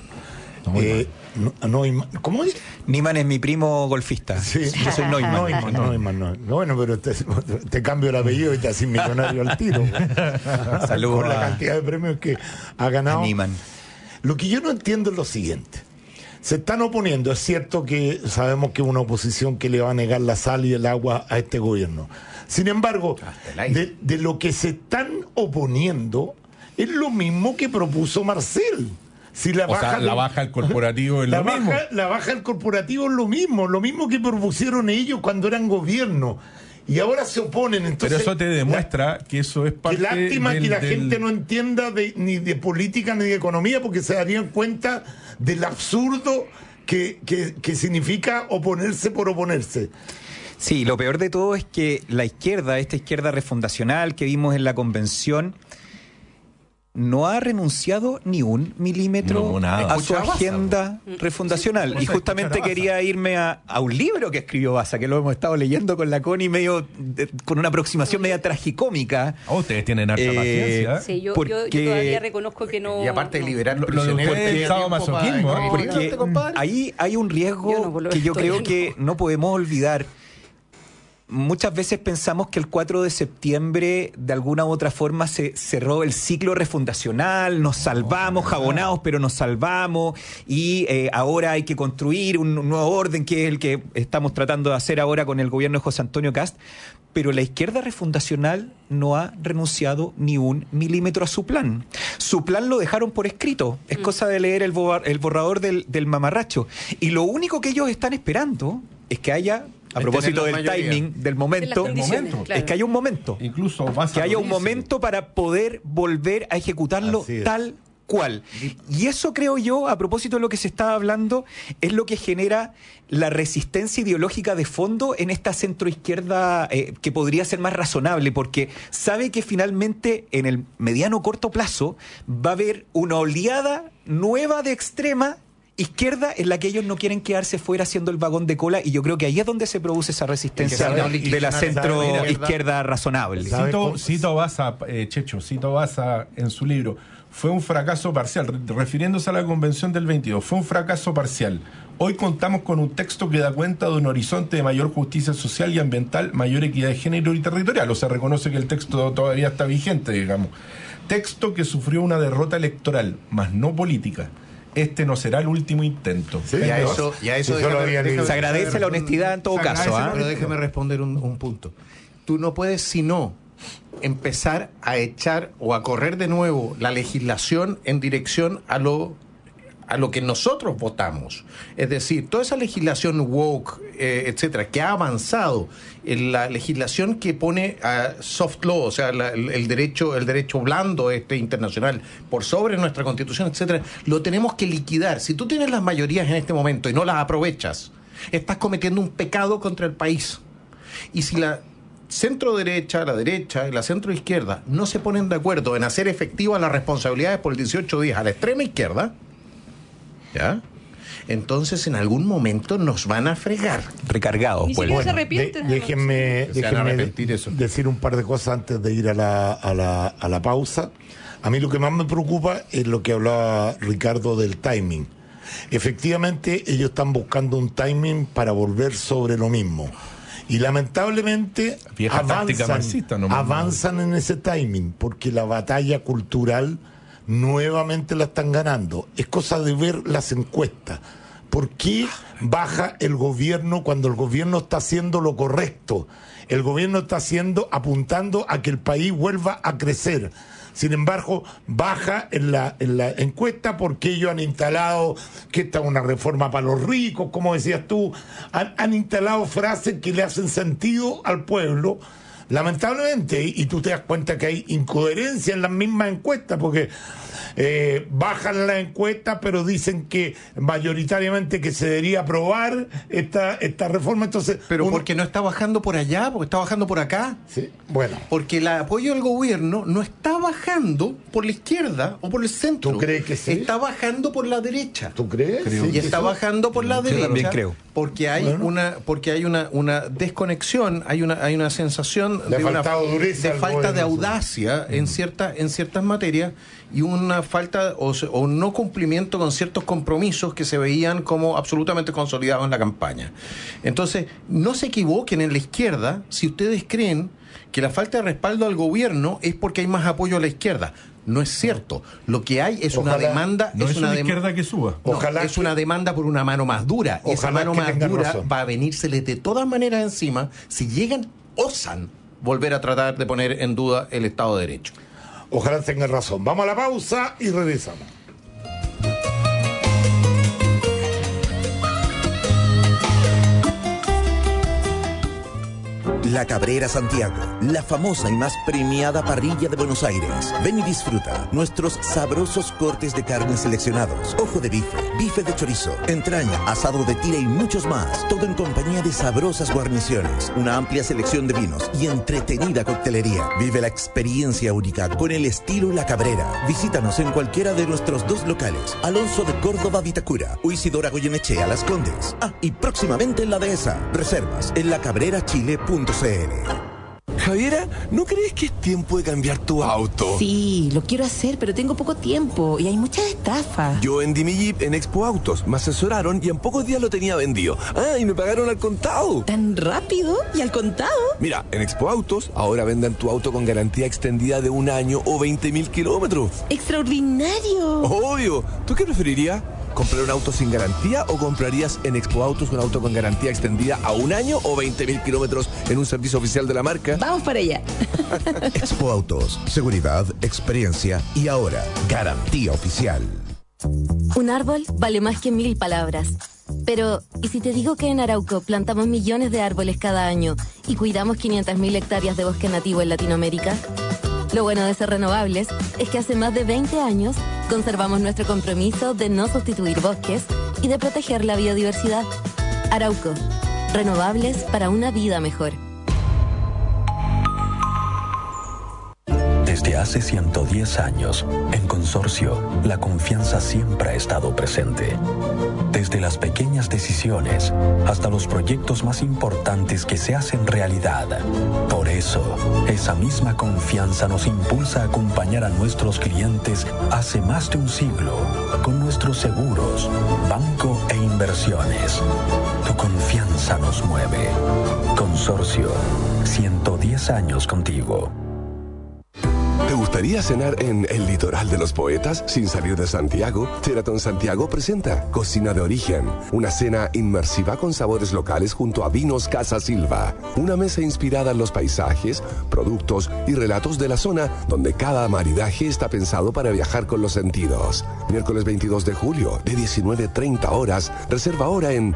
¿Cómo es? Niemann es mi primo golfista. Sí. Yo soy Neumann. No. Bueno, pero te cambio el apellido y te haces millonario al tiro. Saludos. Con la cantidad de premios que ha ganado. Niemann. Lo que yo no entiendo es lo siguiente. Se están oponiendo, es cierto que sabemos que es una oposición que le va a negar la sal y el agua a este gobierno. Sin embargo, de lo que se están oponiendo es lo mismo que propuso Marcel. Si la baja del corporativo es lo mismo. La baja del corporativo es lo mismo que propusieron ellos cuando eran gobierno. Y ahora se oponen. Entonces, pero eso te demuestra que eso es parte. Qué lástima que la gente no entienda ni de política ni de economía, porque se darían cuenta del absurdo que significa oponerse por oponerse. Sí, lo peor de todo es que la izquierda, esta izquierda refundacional que vimos en la convención, no ha renunciado ni un milímetro a su agenda refundacional. Y justamente quería irme a un libro que escribió Baza, que lo hemos estado leyendo con la Connie con una aproximación media tragicómica. Ustedes tienen harta paciencia. Sí, yo todavía reconozco que no. Y aparte de liberar los prisioneros, porque ahí hay un riesgo que yo creo que no podemos olvidar. Muchas veces pensamos que el 4 de septiembre de alguna u otra forma se cerró el ciclo refundacional, nos salvamos, jabonados, pero nos salvamos, y ahora hay que construir un nuevo orden, que es el que estamos tratando de hacer ahora con el gobierno de José Antonio Kast. Pero la izquierda refundacional no ha renunciado ni un milímetro a su plan. Su plan lo dejaron por escrito. Es cosa de leer el borrador del mamarracho. Y lo único que ellos están esperando es que haya... A propósito del timing, del momento, es que haya un momento. Incluso que haya un momento para poder volver a ejecutarlo tal cual. Y eso, creo yo, a propósito de lo que se estaba hablando, es lo que genera la resistencia ideológica de fondo en esta centroizquierda que podría ser más razonable, porque sabe que finalmente en el mediano corto plazo va a haber una oleada nueva de extrema izquierda en la que ellos no quieren quedarse fuera haciendo el vagón de cola, y yo creo que ahí es donde se produce esa resistencia de la centro izquierda razonable. Cito Baza, Cito Baza en su libro, fue un fracaso parcial, refiriéndose a la convención del 22, fue un fracaso parcial. Hoy contamos con un texto que da cuenta de un horizonte de mayor justicia social y ambiental, mayor equidad de género y territorial, o sea, reconoce que el texto todavía está vigente, digamos. Texto que sufrió una derrota electoral, mas no política. Este no será el último intento. Sí, se agradece la honestidad en todo caso. Pero déjame responder un punto. Tú no puedes sino empezar a echar o a correr de nuevo la legislación en dirección a lo que nosotros votamos. Es decir, toda esa legislación woke, etcétera, que ha avanzado en la legislación que pone a soft law, o sea, el derecho blando internacional por sobre nuestra Constitución, etcétera, lo tenemos que liquidar. Si tú tienes las mayorías en este momento y no las aprovechas, estás cometiendo un pecado contra el país. Y si la centro derecha, la derecha y la centro izquierda no se ponen de acuerdo en hacer efectivas las responsabilidades por el 18 días a la extrema izquierda, ¿ya? Entonces en algún momento nos van a fregar. Recargados. Ni siquiera se arrepienten. Déjenme decir un par de cosas antes de ir a la pausa. A mí lo que más me preocupa es lo que hablaba Ricardo del timing. Efectivamente, ellos están buscando un timing para volver sobre lo mismo. Y lamentablemente avanzan en ese timing, porque la batalla cultural nuevamente la están ganando. Es cosa de ver las encuestas. ¿Por qué baja el gobierno cuando el gobierno está haciendo lo correcto? El gobierno está apuntando a que el país vuelva a crecer. Sin embargo, baja en la encuesta porque ellos han instalado que esta es una reforma para los ricos, como decías tú, han instalado frases que le hacen sentido al pueblo. Lamentablemente, y tú te das cuenta que hay incoherencia en las mismas encuestas, porque bajan la encuesta, pero dicen que mayoritariamente que se debería aprobar esta reforma. Entonces, pero porque no está bajando por allá, porque está bajando por acá. Sí, bueno. Porque el apoyo al gobierno no está bajando por la izquierda o por el centro. ¿Tú crees que sí? Está bajando por la derecha. ¿Tú crees? Y está bajando por la derecha. Yo también creo. Porque hay una desconexión, hay una sensación de falta de audacia en ciertas materias, y una falta o no cumplimiento con ciertos compromisos que se veían como absolutamente consolidados en la campaña. Entonces, no se equivoquen en la izquierda si ustedes creen que la falta de respaldo al gobierno es porque hay más apoyo a la izquierda. No es cierto. Lo que hay es una demanda. No es una izquierda que suba. Ojalá es una demanda por una mano más dura. Esa mano más dura va a venírseles de todas maneras encima si osan volver a tratar de poner en duda el Estado de Derecho. Ojalá tengan razón. Vamos a la pausa y regresamos. La Cabrera Santiago, la famosa y más premiada parrilla de Buenos Aires. Ven y disfruta nuestros sabrosos cortes de carne seleccionados. Ojo de bife, bife de chorizo, entraña, asado de tira y muchos más. Todo en compañía de sabrosas guarniciones, una amplia selección de vinos y entretenida coctelería. Vive la experiencia única con el estilo La Cabrera. Visítanos en cualquiera de nuestros 2 locales. Alonso de Córdoba, Vitacura, o Isidora Goyenechea, Las Condes. Y próximamente en La Dehesa. Reservas en lacabrerachile.cl. Javiera, ¿no crees que es tiempo de cambiar tu auto? Sí, lo quiero hacer, pero tengo poco tiempo y hay muchas estafas. Yo vendí mi Jeep en Expo Autos, me asesoraron y en pocos días lo tenía vendido. Y me pagaron al contado. ¿Tan rápido? ¿Y al contado? Mira, en Expo Autos ahora venden tu auto con garantía extendida de 1 año o 20.000 kilómetros. ¡Extraordinario! Obvio. ¿Tú qué preferirías? ¿Comprar un auto sin garantía o comprarías en Expo Autos un auto con garantía extendida a 1 año o 20.000 kilómetros en un servicio oficial de la marca? Vamos para allá. Expo Autos, seguridad, experiencia y ahora garantía oficial. Un árbol vale más que 1000 palabras. Pero, ¿y si te digo que en Arauco plantamos millones de árboles cada año y cuidamos 500.000 hectáreas de bosque nativo en Latinoamérica? Lo bueno de ser renovables es que hace más de 20 años Conservamos nuestro compromiso de no sustituir bosques y de proteger la biodiversidad. Arauco. Renovables para una vida mejor. Desde hace 110 años, en Consorcio, la confianza siempre ha estado presente. Desde las pequeñas decisiones hasta los proyectos más importantes que se hacen realidad. Por eso, esa misma confianza nos impulsa a acompañar a nuestros clientes hace más de un siglo con nuestros seguros, banco e inversiones. Tu confianza nos mueve. Consorcio, 110 años contigo. ¿Te gustaría cenar en el litoral de los poetas sin salir de Santiago? Sheraton Santiago presenta Cocina de Origen, una cena inmersiva con sabores locales junto a Vinos Casa Silva. Una mesa inspirada en los paisajes, productos y relatos de la zona, donde cada maridaje está pensado para viajar con los sentidos. Miércoles 22 de julio, de 19:30 horas. Reserva ahora en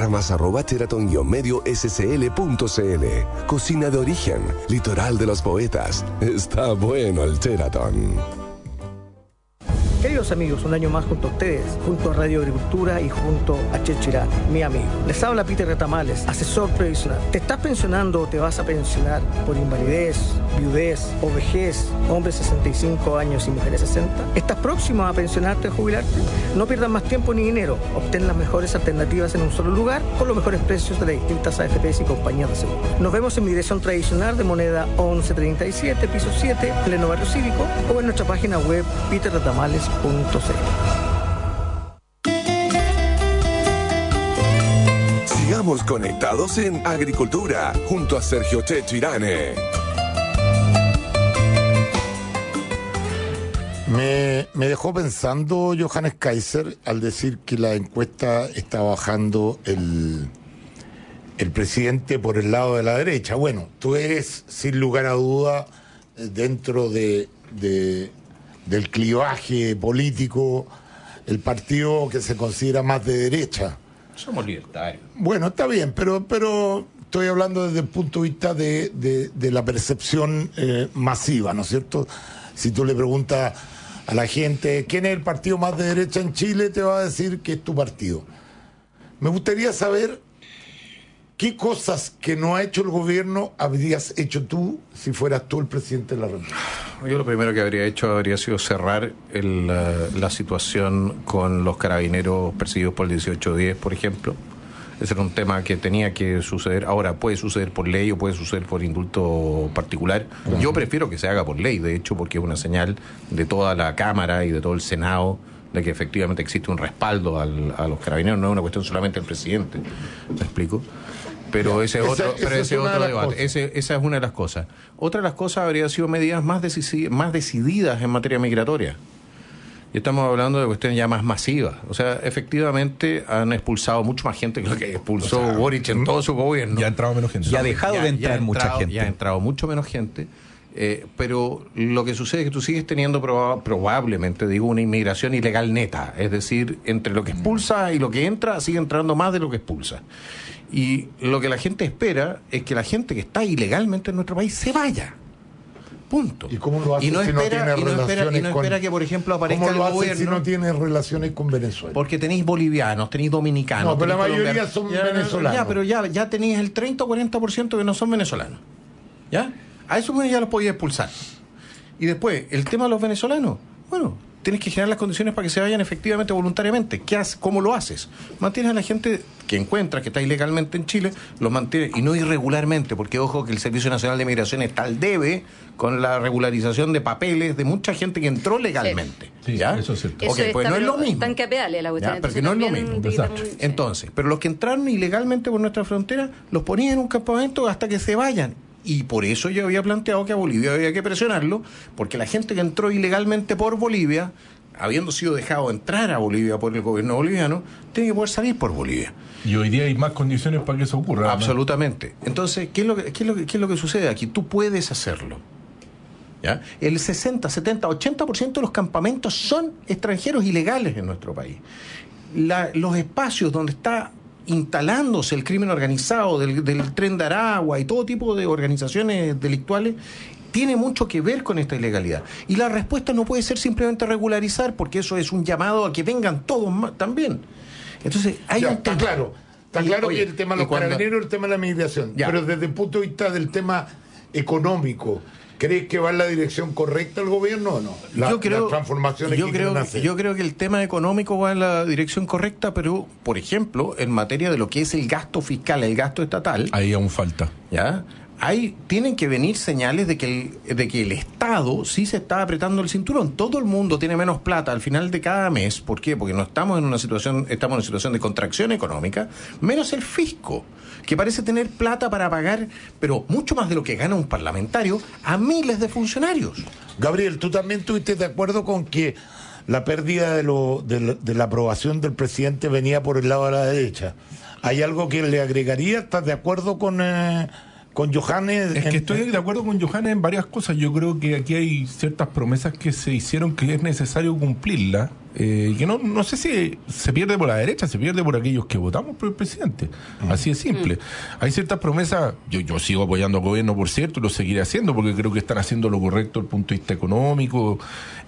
panoramas@sheraton-medio-scl.cl. Cocina de Origen, litoral de los poetas. Está bueno el Sheraton. Queridos amigos, un año más junto a ustedes, junto a Radio Agricultura y junto a Chechirán, mi amigo. Les habla Peter Retamales, asesor previsional. ¿Te estás pensionando o te vas a pensionar por invalidez, viudez o vejez, hombres 65 años y mujeres 60? ¿Estás próximo a pensionarte o jubilarte? No pierdas más tiempo ni dinero. Obtén las mejores alternativas en un solo lugar con los mejores precios de las distintas AFPs y compañías de seguro. Nos vemos en mi dirección tradicional de moneda 1137, piso 7, pleno barrio cívico, o en nuestra página web peterretamales.cl. Sigamos conectados en Agricultura junto a Sergio Checho Irane. Me dejó pensando Johannes Kaiser al decir que la encuesta está bajando el presidente por el lado de la derecha. Bueno, tú eres sin lugar a duda dentro del clivaje político, el partido que se considera más de derecha. Somos libertarios. Bueno, está bien, pero estoy hablando desde el punto de vista de la percepción masiva, ¿no es cierto? Si tú le preguntas a la gente quién es el partido más de derecha en Chile, te va a decir que es tu partido. Me gustaría saber qué cosas que no ha hecho el gobierno habrías hecho tú si fueras tú el presidente de la República. Yo lo primero que habría hecho habría sido cerrar la situación con los carabineros perseguidos por el 1810, por ejemplo. Ese era un tema que tenía que suceder. Ahora puede suceder por ley o puede suceder por indulto particular. Uh-huh. Yo prefiero que se haga por ley, de hecho, porque es una señal de toda la Cámara y de todo el Senado de que efectivamente existe un respaldo a los carabineros. No es una cuestión solamente del presidente. ¿Me explico? Pero ese es otro debate. Esa es una de las cosas. Otra de las cosas habría sido medidas más decididas en materia migratoria. Y estamos hablando de cuestiones ya más masivas. O sea, efectivamente han expulsado mucho más gente que lo que expulsó Boric en todo su gobierno. Ya ha entrado menos gente. Ya ha dejado de entrar mucha gente. Ya ha entrado mucho menos gente. Pero lo que sucede es que tú sigues teniendo probablemente, digo, una inmigración ilegal neta. Es decir, entre lo que expulsa y lo que entra, sigue entrando más de lo que expulsa. Y lo que la gente espera es que la gente que está ilegalmente en nuestro país se vaya. Punto. ¿Y cómo lo hace no espera que, por ejemplo, aparezca el gobierno? Si no tiene relaciones con Venezuela. Porque tenéis bolivianos, tenéis dominicanos. No, pero la mayoría son venezolanos. Pero ya tenéis el 30 o 40% que no son venezolanos. ¿Ya? A eso ya los podía expulsar. Y después, el tema de los venezolanos. Bueno, tienes que generar las condiciones para que se vayan efectivamente voluntariamente. ¿Cómo lo haces? Mantienes a la gente que encuentras que está ilegalmente en Chile, los mantienes, y no irregularmente, porque ojo que el Servicio Nacional de Migración está al debe con la regularización de papeles de mucha gente que entró legalmente. Sí, ¿ya? Eso es cierto. Okay, pues no es lo mismo. Están que pedales la cuestión. Porque no es lo mismo. Entonces, pero los que entraron ilegalmente por nuestra frontera, los ponían en un campamento hasta que se vayan. Y por eso yo había planteado que a Bolivia había que presionarlo, porque la gente que entró ilegalmente por Bolivia, habiendo sido dejado entrar a Bolivia por el gobierno boliviano, tiene que poder salir por Bolivia. Y hoy día hay más condiciones para que eso ocurra. Absolutamente. ¿No? Entonces, ¿qué es lo que sucede aquí? Tú puedes hacerlo. ¿Ya? El 60, 70, 80% de los campamentos son extranjeros ilegales en nuestro país. Los espacios donde está instalándose el crimen organizado del Tren de Aragua y todo tipo de organizaciones delictuales tiene mucho que ver con esta ilegalidad. Y la respuesta no puede ser simplemente regularizar, porque eso es un llamado a que vengan todos también. Entonces, está claro. Está claro que el tema de los carabineros, el tema de la migración. Pero desde el punto de vista del tema económico, ¿crees que va en la dirección correcta el gobierno o no? Las transformaciones que quieren hacer. Yo creo que el tema económico va en la dirección correcta, pero, por ejemplo, en materia de lo que es el gasto fiscal, el gasto estatal... Ahí aún falta. ¿Ya? Tienen que venir señales de que el Estado sí se está apretando el cinturón. Todo el mundo tiene menos plata al final de cada mes. ¿Por qué? Porque estamos en una situación de contracción económica, menos el fisco, que parece tener plata para pagar, pero mucho más de lo que gana un parlamentario, a miles de funcionarios. Gabriel, ¿tú también estuviste de acuerdo con que la pérdida de la aprobación del presidente venía por el lado de la derecha? ¿Hay algo que le agregaría? ¿Estás de acuerdo con Johannes? Es que estoy de acuerdo con Johannes en varias cosas. Yo creo que aquí hay ciertas promesas que se hicieron que es necesario cumplirlas, que no sé si se pierde por la derecha, se pierde por aquellos que votamos por el presidente. Así de simple. Hay ciertas promesas, yo sigo apoyando al gobierno, por cierto, y lo seguiré haciendo porque creo que están haciendo lo correcto desde el punto de vista económico.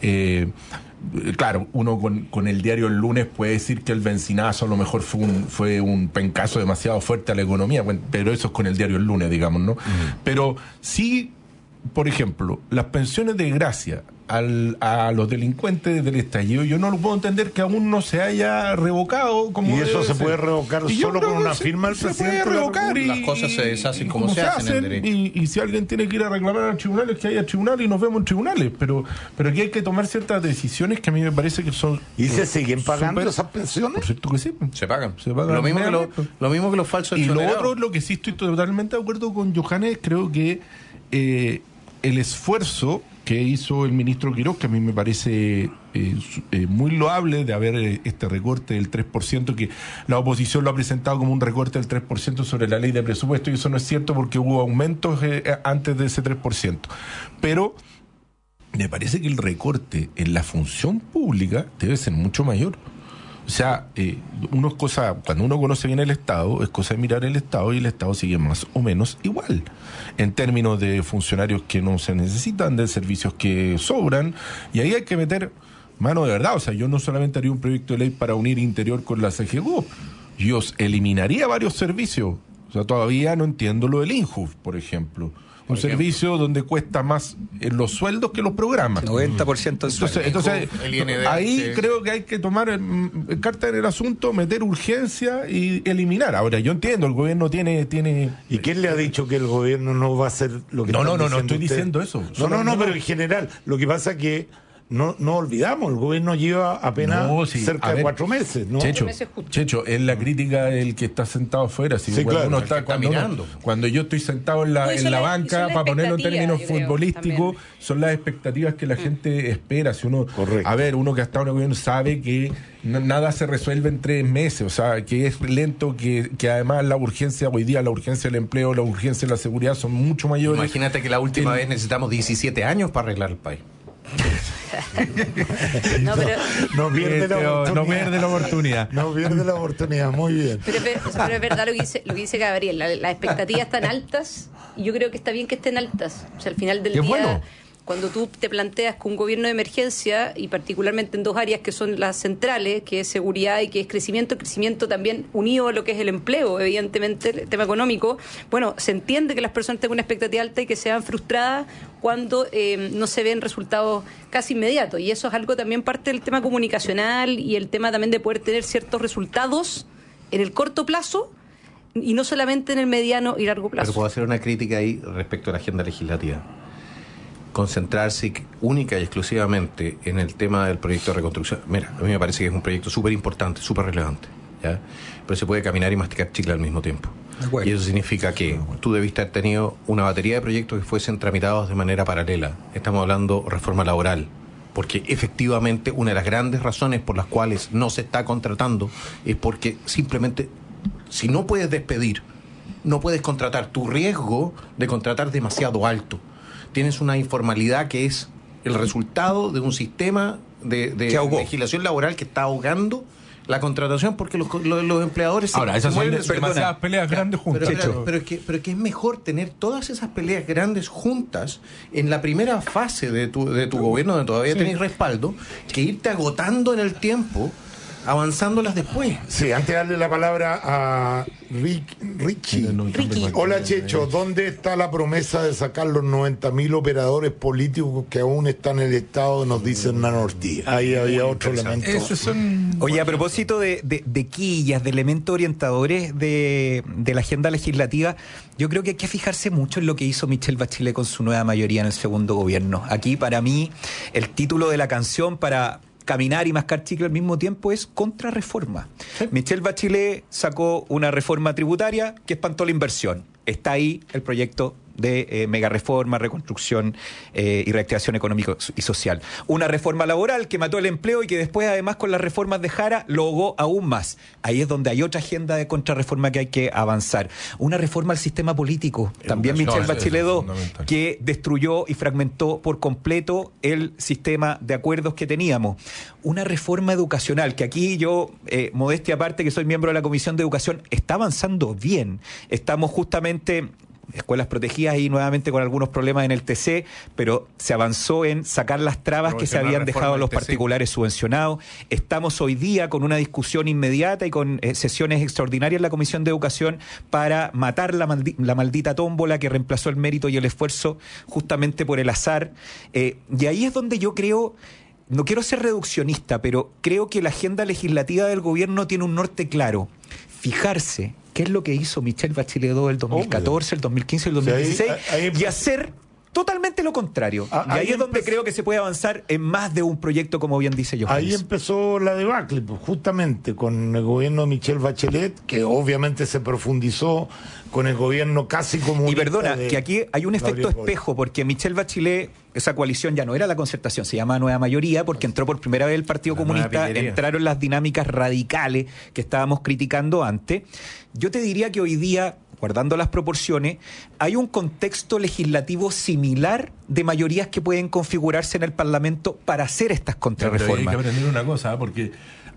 Claro, uno con el diario El Lunes puede decir que el bencinazo a lo mejor fue un pencazo demasiado fuerte a la economía, pero eso es con el diario El Lunes, digamos, ¿no? Pero sí, por ejemplo, las pensiones de gracia a los delincuentes del estallido, yo no lo puedo entender que aún no se haya revocado. Y eso se puede revocar solo con una firma del presidente. Se puede revocar y las cosas se deshacen como se hacen en derecho. Y si alguien tiene que ir a reclamar a los tribunales, que haya tribunales y nos vemos en tribunales. Pero aquí hay que tomar ciertas decisiones que a mí me parece que son... ¿Y se siguen pagando esas pensiones? Por cierto que sí. Se pagan. Lo mismo que los falsos exonerados. Y lo otro, lo que sí estoy totalmente de acuerdo con Johannes, creo que el esfuerzo que hizo el ministro Quirós, que a mí me parece muy loable, de haber este recorte del 3%, que la oposición lo ha presentado como un recorte del 3% sobre la ley de presupuesto, y eso no es cierto porque hubo aumentos antes de ese 3%. Pero me parece que el recorte en la función pública debe ser mucho mayor. O sea, cuando uno conoce bien el Estado, es cosa de mirar el Estado y el Estado sigue más o menos igual. En términos de funcionarios que no se necesitan, de servicios que sobran, y ahí hay que meter mano de verdad. O sea, yo no solamente haría un proyecto de ley para unir Interior con la CGU, yo eliminaría varios servicios. O sea, todavía no entiendo lo del INJUV, por ejemplo. Un servicio donde cuesta más los sueldos que los programas. 90% del sueldo. Entonces ahí creo que hay que tomar carta en el asunto, meter urgencia y eliminar. Ahora, yo entiendo, el gobierno tiene... ¿Y quién le ha dicho que el gobierno no va a hacer lo que No estoy diciendo eso. No, pero en general, lo que pasa es que no olvidamos, el gobierno lleva apenas cerca de 4 meses, ¿no? Checho, es la crítica del que está sentado afuera. Sí, claro. Uno está mirando. Cuando yo estoy sentado en la banca, para ponerlo en términos futbolísticos, son las expectativas que la gente espera. Si uno, uno que ha estado en el gobierno sabe que nada se resuelve en 3 meses, o sea, que es lento, que además la urgencia hoy día, la urgencia del empleo, la urgencia de la seguridad son mucho mayores. Imagínate que la última vez necesitamos 17 años para arreglar el país. No pierde la oportunidad. No pierde la oportunidad, muy bien. Pero es verdad lo que dice Gabriel, las expectativas están altas y yo creo que está bien que estén altas. O sea, al final del día, cuando tú te planteas con un gobierno de emergencia, y particularmente en 2 áreas que son las centrales, que es seguridad y que es crecimiento también unido a lo que es el empleo, evidentemente, el tema económico, bueno, se entiende que las personas tengan una expectativa alta y que sean frustradas cuando no se ven resultados casi inmediatos. Y eso es algo también parte del tema comunicacional y el tema también de poder tener ciertos resultados en el corto plazo y no solamente en el mediano y largo plazo. Pero puedo hacer una crítica ahí respecto a la agenda legislativa. Concentrarse única y exclusivamente en el tema del proyecto de reconstrucción. Mira, a mí me parece que es un proyecto súper importante, súper relevante, ¿ya? Pero se puede caminar y masticar chicle al mismo tiempo. Y eso significa que tú debiste haber tenido una batería de proyectos que fuesen tramitados de manera paralela. Estamos hablando reforma laboral, porque efectivamente una de las grandes razones por las cuales no se está contratando es porque simplemente, si no puedes despedir, no puedes contratar, tu riesgo de contratar es demasiado alto. Tienes una informalidad que es el resultado de un sistema de legislación laboral que está ahogando la contratación porque los empleadores ahora esas son demasiadas peleas grandes juntas, pero es que es mejor tener todas esas peleas grandes juntas en la primera fase de tu gobierno, donde todavía tenés respaldo, que irte agotando en el tiempo, avanzándolas después. Sí, antes de darle la palabra a Ricky. Hola, Checho, ¿dónde está la promesa de sacar los 90.000 operadores políticos que aún están en el Estado, nos dice Hernán Ortiz? Ahí había otro elemento. Oye, a propósito de quillas, de elementos orientadores de la agenda legislativa, yo creo que hay que fijarse mucho en lo que hizo Michelle Bachelet con su nueva mayoría en el segundo gobierno. Aquí, para mí, el título de la canción para caminar y mascar chicle al mismo tiempo es contrarreforma. ¿Sí? Michelle Bachelet sacó una reforma tributaria que espantó la inversión. Está ahí el proyecto de mega reforma, reconstrucción y reactivación económica y social. Una reforma laboral que mató el empleo y que después, además, con las reformas de Jara, lo ahogó aún más. Ahí es donde hay otra agenda de contrarreforma que hay que avanzar. Una reforma al sistema político. También Michelle Bachelet II, que destruyó y fragmentó por completo el sistema de acuerdos que teníamos. Una reforma educacional, que aquí yo, modestia aparte, que soy miembro de la Comisión de Educación, está avanzando bien. Estamos justamente escuelas protegidas y nuevamente con algunos problemas en el TC, pero se avanzó en sacar las trabas que se habían dejado a los particulares subvencionados. Estamos hoy día con una discusión inmediata y con sesiones extraordinarias en la Comisión de Educación para matar la maldita tómbola que reemplazó el mérito y el esfuerzo justamente por el azar. Y ahí es donde yo creo... No quiero ser reduccionista, pero creo que la agenda legislativa del gobierno tiene un norte claro. Fijarse qué es lo que hizo Michelle Bachelet II el 2014, el 2015, el 2016, y hacer totalmente lo contrario. Y ahí es donde creo que se puede avanzar en más de un proyecto, como bien dice Johannes. Ahí empezó la debacle, pues, justamente con el gobierno de Michelle Bachelet, que obviamente se profundizó con el gobierno casi comunista. Y perdona, que aquí hay un efecto espejo, porque Michelle Bachelet, esa coalición ya no era la concertación, se llama Nueva Mayoría, porque entró por primera vez el Partido Comunista, entraron las dinámicas radicales que estábamos criticando antes. Yo te diría que hoy día, guardando las proporciones, hay un contexto legislativo similar de mayorías que pueden configurarse en el Parlamento para hacer estas contrarreformas. Pero hay que aprender una cosa, porque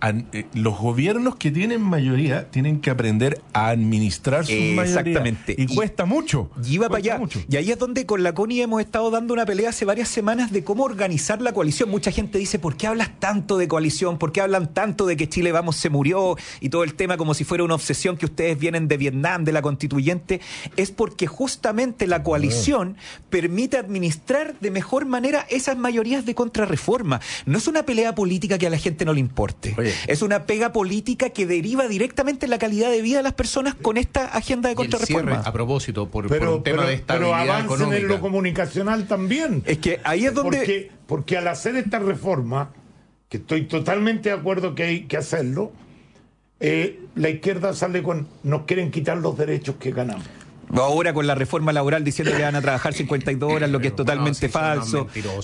los gobiernos que tienen mayoría tienen que aprender a administrar su mayoría. Exactamente. Y cuesta mucho. Y iba para allá. Mucho. Y ahí es donde con la CONI hemos estado dando una pelea hace varias semanas de cómo organizar la coalición. Mucha gente dice, ¿por qué hablas tanto de coalición? ¿Por qué hablan tanto de que Chile Vamos se murió? Y todo el tema como si fuera una obsesión, que ustedes vienen de Vietnam, de la constituyente. Es porque justamente la coalición permite administrar de mejor manera esas mayorías de contrarreforma. No es una pelea política que a la gente no le importe. Oye, es una pega política que deriva directamente en la calidad de vida de las personas con esta agenda de contrarreforma. A propósito, por un tema de estabilidad avancen económica. En lo comunicacional también. Es que ahí es donde... Porque al hacer esta reforma, que estoy totalmente de acuerdo que hay que hacerlo, la izquierda sale con nos quieren quitar los derechos que ganamos. Ahora con la reforma laboral diciendo que van a trabajar 52 horas, lo que es totalmente falso.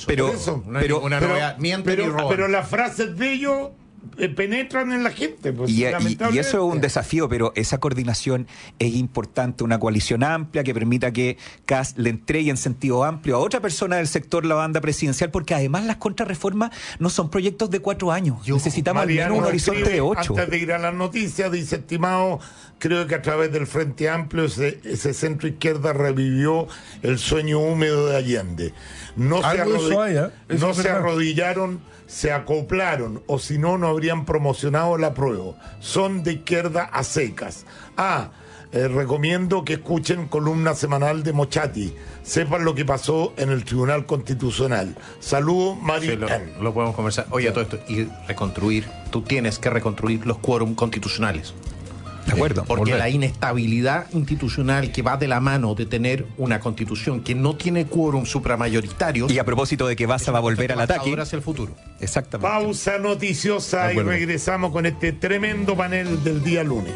Pero las frases de ellos penetran en la gente. Pues, y eso es un desafío, pero esa coordinación es importante, una coalición amplia que permita que CAS le entregue en sentido amplio a otra persona del sector la banda presidencial, porque además las contrarreformas no son proyectos de 4 años. Necesitamos al menos un horizonte de 8. Antes de ir a las noticias, dice, estimado, creo que a través del Frente Amplio ese centro izquierda revivió el sueño húmedo de Allende. No se arrodillaron, se acoplaron, o si no, no habrían promocionado la prueba. Son de izquierda a secas. Recomiendo que escuchen columna semanal de Mochati. Sepan lo que pasó en el Tribunal Constitucional. Saludos, María. Sí, lo podemos conversar. Oye, todo esto, y reconstruir, tú tienes que reconstruir los quórum constitucionales. De acuerdo. Porque la inestabilidad institucional que va de la mano de tener una constitución que no tiene quórum supramayoritario. Y a propósito de que Baza va a volver al ataque. Hacia el futuro. Exactamente. Pausa noticiosa y regresamos con este tremendo panel del día lunes.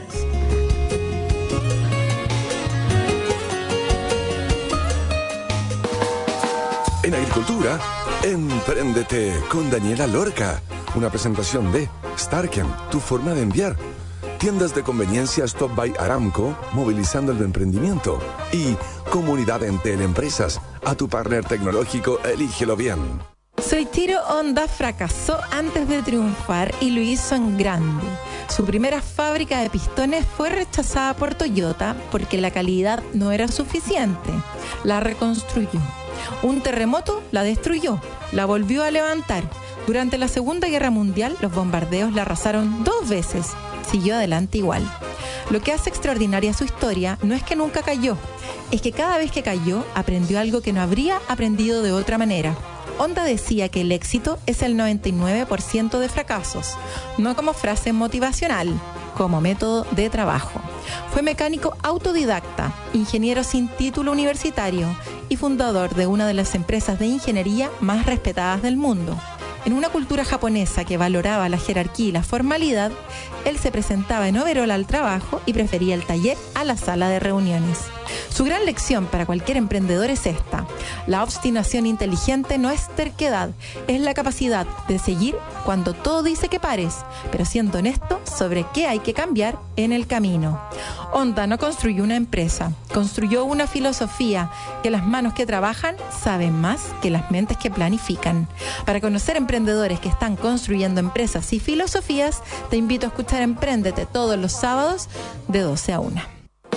En agricultura, empréndete con Daniela Lorca. Una presentación de Starken, tu forma de enviar. Tiendas de conveniencia Stop by Aramco, movilizando el emprendimiento. Y Comunidad Entel Empresas, a tu partner tecnológico, elígelo bien. Soichiro Honda fracasó antes de triunfar y lo hizo en grande. Su primera fábrica de pistones fue rechazada por Toyota porque la calidad no era suficiente. La reconstruyó. Un terremoto la destruyó, la volvió a levantar. Durante la Segunda Guerra Mundial, los bombardeos la arrasaron 2 veces. Siguió adelante igual. Lo que hace extraordinaria su historia no es que nunca cayó, es que cada vez que cayó aprendió algo que no habría aprendido de otra manera. Honda decía que el éxito es el 99% de fracasos, no como frase motivacional, como método de trabajo. Fue mecánico autodidacta, ingeniero sin título universitario y fundador de una de las empresas de ingeniería más respetadas del mundo. En una cultura japonesa que valoraba la jerarquía y la formalidad, él se presentaba en overol al trabajo y prefería el taller a la sala de reuniones. Su gran lección para cualquier emprendedor es esta: la obstinación inteligente no es terquedad, es la capacidad de seguir cuando todo dice que pares, pero siendo honesto sobre qué hay que cambiar en el camino. Honda no construyó una empresa, construyó una filosofía: que las manos que trabajan saben más que las mentes que planifican. Para conocer emprendedores que están construyendo empresas y filosofías, te invito a escuchar Empréndete todos los sábados de 12 a 1.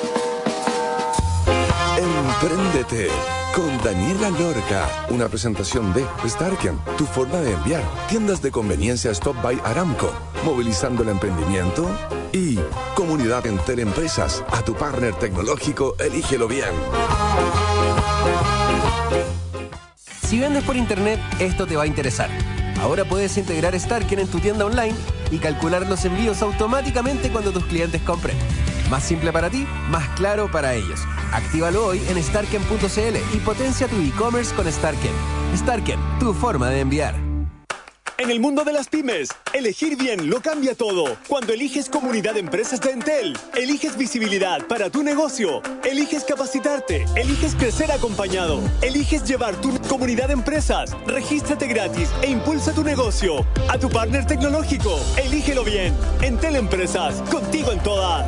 Empréndete con Daniela Lorca, una presentación de Starken, tu forma de enviar, tiendas de conveniencia Stop by Aramco, movilizando el emprendimiento, y Comunidad Entel Empresas, a tu partner tecnológico, elígelo bien. Si vendes por internet, esto te va a interesar. Ahora puedes integrar Starken en tu tienda online y calcular los envíos automáticamente cuando tus clientes compren. Más simple para ti, más claro para ellos. Actívalo hoy en starken.cl y potencia tu e-commerce con Starken. Starken, tu forma de enviar. En el mundo de las pymes, elegir bien lo cambia todo. Cuando eliges Comunidad de Empresas de Entel, eliges visibilidad para tu negocio, eliges capacitarte, eliges crecer acompañado, eliges llevar tu comunidad de empresas. Regístrate gratis e impulsa tu negocio. A tu partner tecnológico, elígelo bien. Entel Empresas, contigo en todas.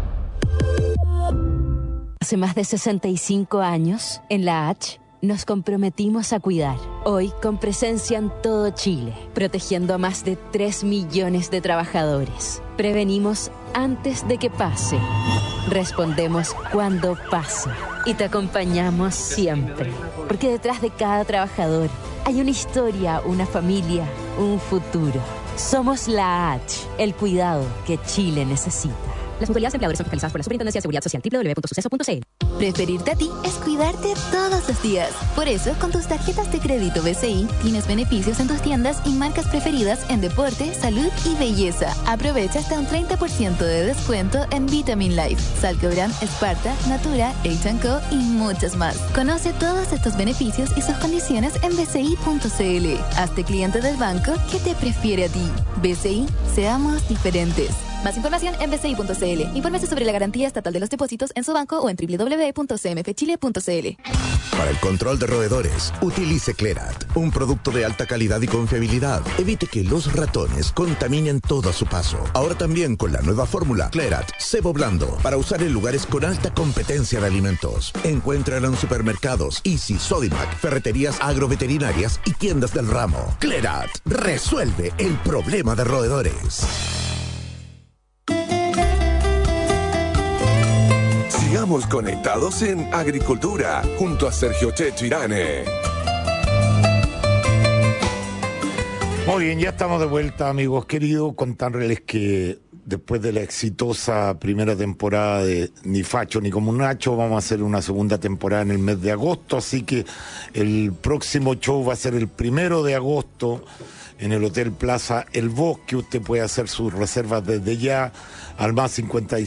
Hace más de 65 años, en la H, nos comprometimos a cuidar. Hoy, con presencia en todo Chile, protegiendo a más de 3 millones de trabajadores. Prevenimos antes de que pase. Respondemos cuando pasa. Y te acompañamos siempre. Porque detrás de cada trabajador hay una historia, una familia, un futuro. Somos la H, el cuidado que Chile necesita. Las mutualidades empleadores son fiscalizadas por la Superintendencia de Seguridad Social, www.suceso.cl. Preferirte a ti es cuidarte todos los días. Por eso, con tus tarjetas de crédito BCI, tienes beneficios en tus tiendas y marcas preferidas en deporte, salud y belleza. Aprovecha hasta un 30% de descuento en Vitamin Life, Salcobran, Sparta, Natura, H&Co y muchas más. Conoce todos estos beneficios y sus condiciones en bci.cl. Hazte cliente del banco que te prefiere a ti. BCI, seamos diferentes. Más información en bci.cl. Infórmese sobre la garantía estatal de los depósitos en su banco o en www.cmfchile.cl. Para el control de roedores, utilice Clerat, un producto de alta calidad y confiabilidad. Evite que los ratones contaminen todo a su paso. Ahora también con la nueva fórmula Clerat Cebo Blando, para usar en lugares con alta competencia de alimentos. Encuéntralo en supermercados, Easy, Sodimac, ferreterías agroveterinarias y tiendas del ramo. Clerat resuelve el problema de roedores. Sigamos conectados en Agricultura, junto a Sergio Checho Irane. Muy bien, ya estamos de vuelta, amigos queridos. Contarles que después de la exitosa primera temporada de Ni Facho ni como un Nacho, vamos a hacer una segunda temporada en el mes de agosto, así que el próximo show va a ser el 1 de agosto en el Hotel Plaza El Bosque. Usted puede hacer sus reservas desde ya al más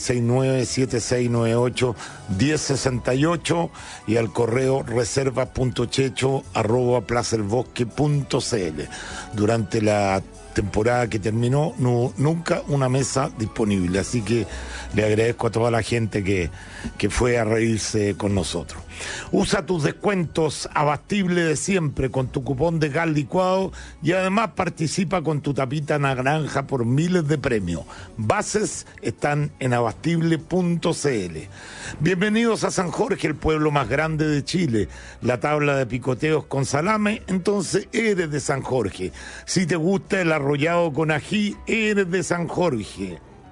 569-7698-1068 y al correo reservas.checho@plazaelbosque.cl. Durante la temporada que terminó, nunca una mesa disponible, así que le agradezco a toda la gente que fue a reírse con nosotros. Usa tus descuentos Abastible de siempre con tu cupón de gas licuado y además participa con tu tapita naranja por miles de premios. Bases están en abastible.cl. Bienvenidos a San Jorge, el pueblo más grande de Chile. La tabla de picoteos con salame, entonces eres de San Jorge. Si te gusta el arrollado con ají, eres de San Jorge.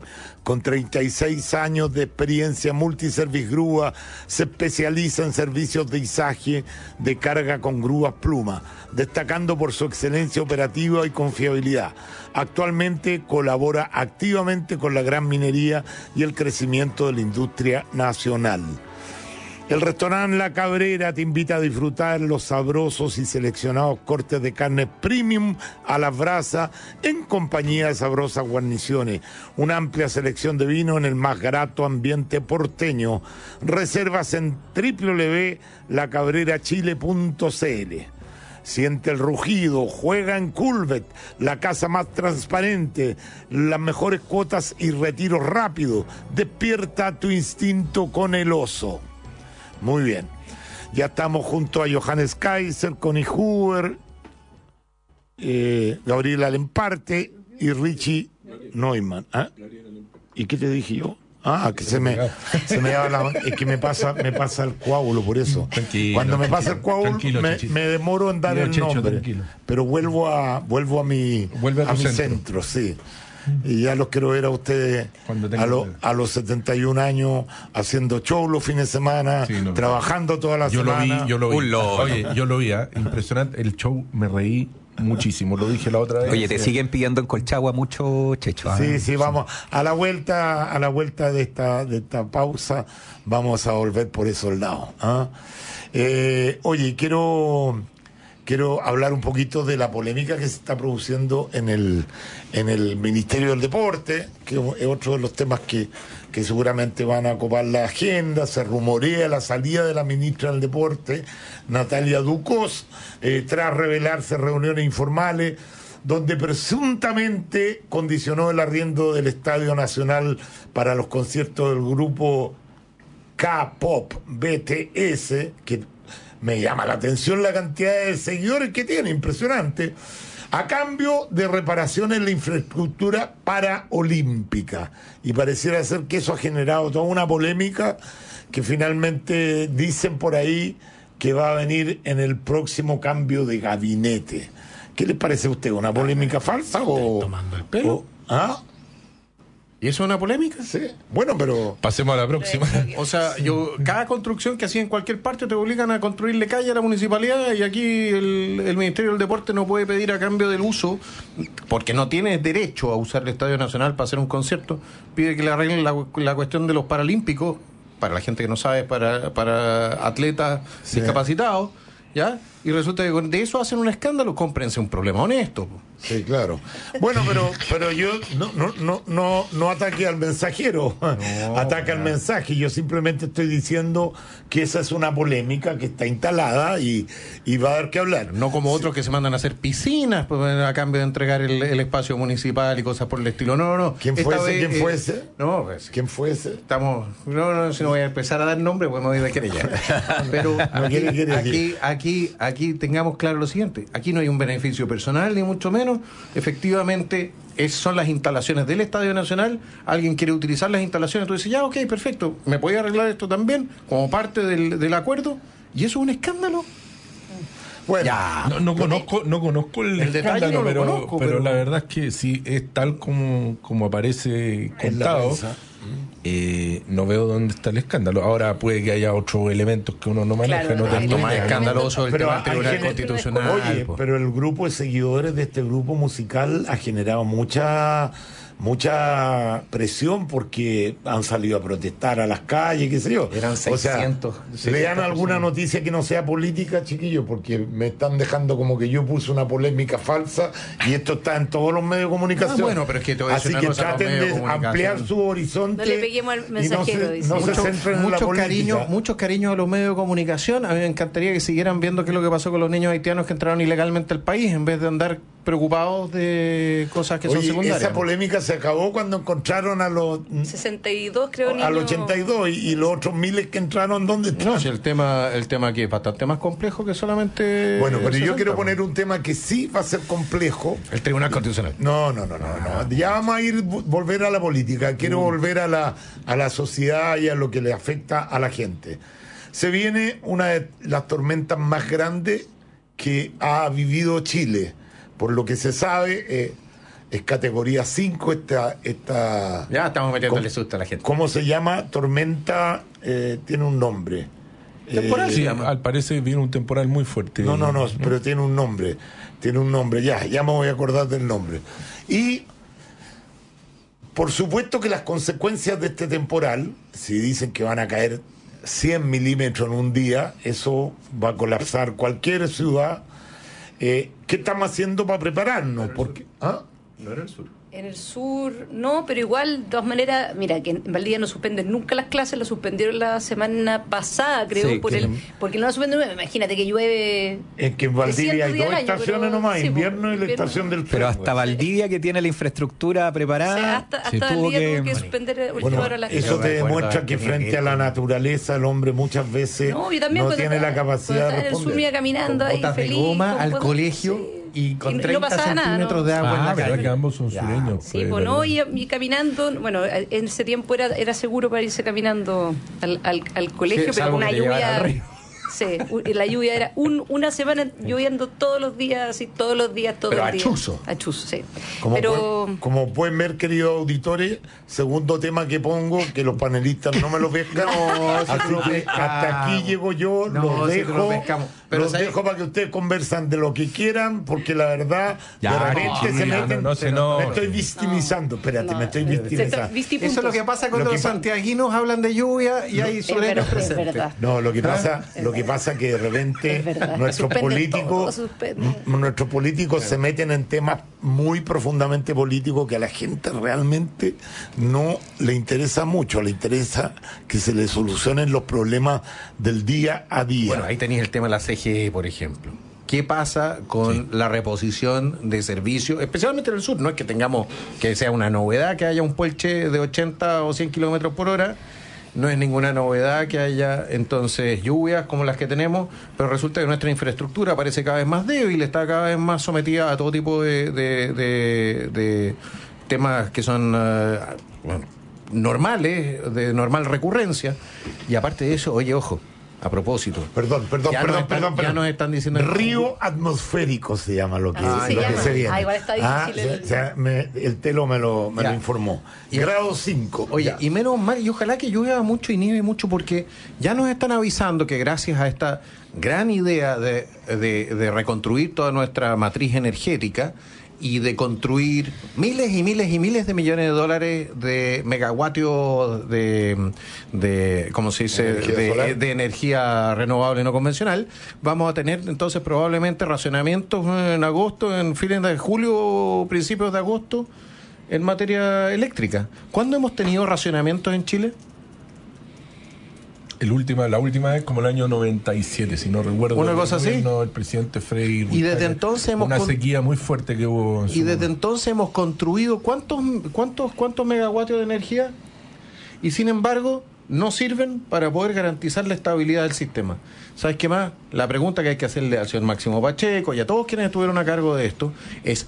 Con 36 años de experiencia, Multiservice Grúa se especializa en servicios de izaje de carga con grúas Pluma, destacando por su excelencia operativa y confiabilidad. Actualmente colabora activamente con la gran minería y el crecimiento de la industria nacional. El restaurante La Cabrera te invita a disfrutar los sabrosos y seleccionados cortes de carne premium a las brasas en compañía de sabrosas guarniciones. Una amplia selección de vino en el más grato ambiente porteño. Reservas en www.lacabrerachile.cl. Siente el rugido, juega en Culvet, la casa más transparente, las mejores cuotas y retiros rápidos. Despierta tu instinto con el oso. Muy bien, ya estamos junto a Johannes Kaiser, Connie Huber, Gabriela Lemparte y Richie Neumann. ¿Ah? ¿Y qué te dije yo? Que se me da es que me pasa el coágulo, por eso. Tranquilo, cuando me pasa el coágulo me demoro en dar el nombre. Tranquilo. Pero vuelvo a mi centro, sí. Y ya los quiero ver a ustedes a los 71 años haciendo show los fines de semana, trabajando toda la semana. Yo lo vi. Oye, yo lo vi, impresionante. El show, me reí muchísimo, lo dije la otra vez. Oye, te siguen pidiendo en Colchagua mucho, Checho. Sí, vamos. A la vuelta de esta pausa, vamos a volver por esos lados. Oye, quiero hablar un poquito de la polémica que se está produciendo en el Ministerio del Deporte, que es otro de los temas que seguramente van a copar la agenda. Se rumorea la salida de la ministra del Deporte, Natalia Ducos, tras revelarse reuniones informales donde presuntamente condicionó el arriendo del Estadio Nacional para los conciertos del grupo K-Pop BTS, que me llama la atención la cantidad de seguidores que tiene, impresionante, a cambio de reparación en la infraestructura paraolímpica. Y pareciera ser que eso ha generado toda una polémica que finalmente dicen por ahí que va a venir en el próximo cambio de gabinete. ¿Qué le parece a usted? ¿Una polémica falsa o...? ¿Tomando el pelo? ¿Y eso es una polémica? Sí. Bueno, pero... Pasemos a la próxima. O sea, cada construcción que hacía en cualquier parte te obligan a construirle calle a la municipalidad, y aquí el Ministerio del Deporte no puede pedir a cambio del uso, porque no tiene derecho a usar el Estadio Nacional para hacer un concierto. Pide que le arreglen la cuestión de los paralímpicos, para la gente que no sabe, para atletas discapacitados, ¿ya? Y resulta que de eso hacen un escándalo. Cómprense un problema honesto. Sí, claro. Bueno, pero yo no ataque al mensajero, ataque al mensaje. Yo simplemente estoy diciendo que esa es una polémica que está instalada y va a dar que hablar. No como otros que se mandan a hacer piscinas a cambio de entregar el espacio municipal y cosas por el estilo. No. ¿Quién fue ese? No, pues, ¿quién fue ese? Si no voy a empezar a dar nombre, pues me voy a querella. Pero aquí tengamos claro lo siguiente: aquí no hay un beneficio personal, ni mucho menos. Efectivamente, son las instalaciones del Estadio Nacional. Alguien quiere utilizar las instalaciones, tú dices, ya, ok, perfecto, me podía arreglar esto también como parte del acuerdo, y eso es un escándalo. Bueno, no conozco el escándalo, pero la verdad es que si es tal como aparece contado, no veo dónde está el escándalo. Ahora puede que haya otros elementos que uno no maneja. Claro, lo más escandaloso del tema del Tribunal Constitucional. Oye, pero el grupo de seguidores de este grupo musical ha generado mucha presión, porque han salido a protestar a las calles, qué sé yo. Eran 600. O sea, lean alguna noticia que no sea política, chiquillos, porque me están dejando como que yo puse una polémica falsa y esto está en todos los medios de comunicación. Bueno, pero es que te voy a decir, así que traten de ampliar su horizonte. No le peguemos al mensajero. No se centren en la política. Muchos cariños a los medios de comunicación. A mí me encantaría que siguieran viendo qué es lo que pasó con los niños haitianos que entraron ilegalmente al país, en vez de andar preocupados de cosas que son secundarias. Esa polémica se acabó cuando encontraron a los 62, creo, niños. Al 82 y los otros miles que entraron, ¿dónde están? No, si el tema aquí es bastante más complejo que solamente... Bueno, pero yo quiero poner un tema que sí va a ser complejo. El Tribunal Constitucional. No. Ya vamos a volver a la política. Quiero volver a la sociedad y a lo que le afecta a la gente. Se viene una de las tormentas más grandes que ha vivido Chile. Por lo que se sabe, es categoría 5 esta ya estamos metiéndole susto a la gente. ¿Cómo se llama? Tormenta, tiene un nombre. Temporal se llama. Al parecer viene un temporal muy fuerte. No, pero tiene un nombre. Ya me voy a acordar del nombre. Y por supuesto que las consecuencias de este temporal, si dicen que van a caer 100 milímetros en un día, eso va a colapsar cualquier ciudad. ¿Qué estamos haciendo para prepararnos? Porque, No era el sur. En el sur, no, pero igual, de todas maneras, mira, que en Valdivia no suspenden nunca las clases, las suspendieron la semana pasada, creo, sí, porque no la suspenden. Imagínate que llueve. Es que en Valdivia hay 2 estaciones nomás, sí, invierno y la estación del frío. Pero hasta Valdivia, que tiene la infraestructura preparada, hasta Valdivia tuvo que suspender última hora las clases. Eso te demuestra que frente a la naturaleza el hombre muchas veces no tiene la capacidad de responder. En el sur iba caminando ahí botas feliz. De goma al colegio. Y con 30 centímetros de agua en la calle. Que ambos son sureños. Sí, y caminando, bueno, en ese tiempo era seguro para irse caminando al colegio, pero con una lluvia. Sí, la lluvia era una semana lloviendo todos los días. Pero achuzo, sí. Como pueden ver, queridos auditores, segundo tema que pongo, que los panelistas no me lo pescan. Hasta aquí llego yo, los dejo para que ustedes conversan de lo que quieran, porque la verdad, de repente se meten. Me estoy victimizando, me estoy victimizando. Eso es lo que pasa cuando los santiaguinos hablan de lluvia y hay sureños presentes. No, lo que pasa que de repente nuestros políticos se meten en temas muy profundamente políticos que a la gente realmente no le interesa mucho, le interesa que se le solucionen los problemas del día a día. Bueno, ahí tenéis el tema de la CGE, por ejemplo. ¿Qué pasa con la reposición de servicios, especialmente en el sur? No es que tengamos que sea una novedad que haya un puelche de 80 o 100 kilómetros por hora. No es ninguna novedad que haya entonces lluvias como las que tenemos, pero resulta que nuestra infraestructura parece cada vez más débil, está cada vez más sometida a todo tipo de temas que son normales, de normal recurrencia. Y aparte de eso, oye, ojo, a propósito. Perdón. Ya nos están diciendo. Río atmosférico se llama lo que se viene. Igual está difícil. El Telo me lo informó. Grado 5. Oye, y menos mal, y ojalá que llueva mucho y nieve mucho, porque ya nos están avisando que gracias a esta gran idea de reconstruir toda nuestra matriz energética y de construir miles y miles y miles de millones de dólares de megavatios de ¿cómo se dice? De energía renovable no convencional, vamos a tener entonces probablemente racionamientos en agosto, en fines de julio, principios de agosto, en materia eléctrica. ¿Cuándo hemos tenido racionamientos en Chile? La última vez como el año 97, si no recuerdo. ¿Una cosa así? El presidente Frei. Y desde entonces una sequía muy fuerte que hubo. Y desde entonces hemos construido ¿cuántos megavatios de energía? Y sin embargo no sirven para poder garantizar la estabilidad del sistema. ¿Sabes qué más? La pregunta que hay que hacerle al señor Máximo Pacheco y a todos quienes estuvieron a cargo de esto es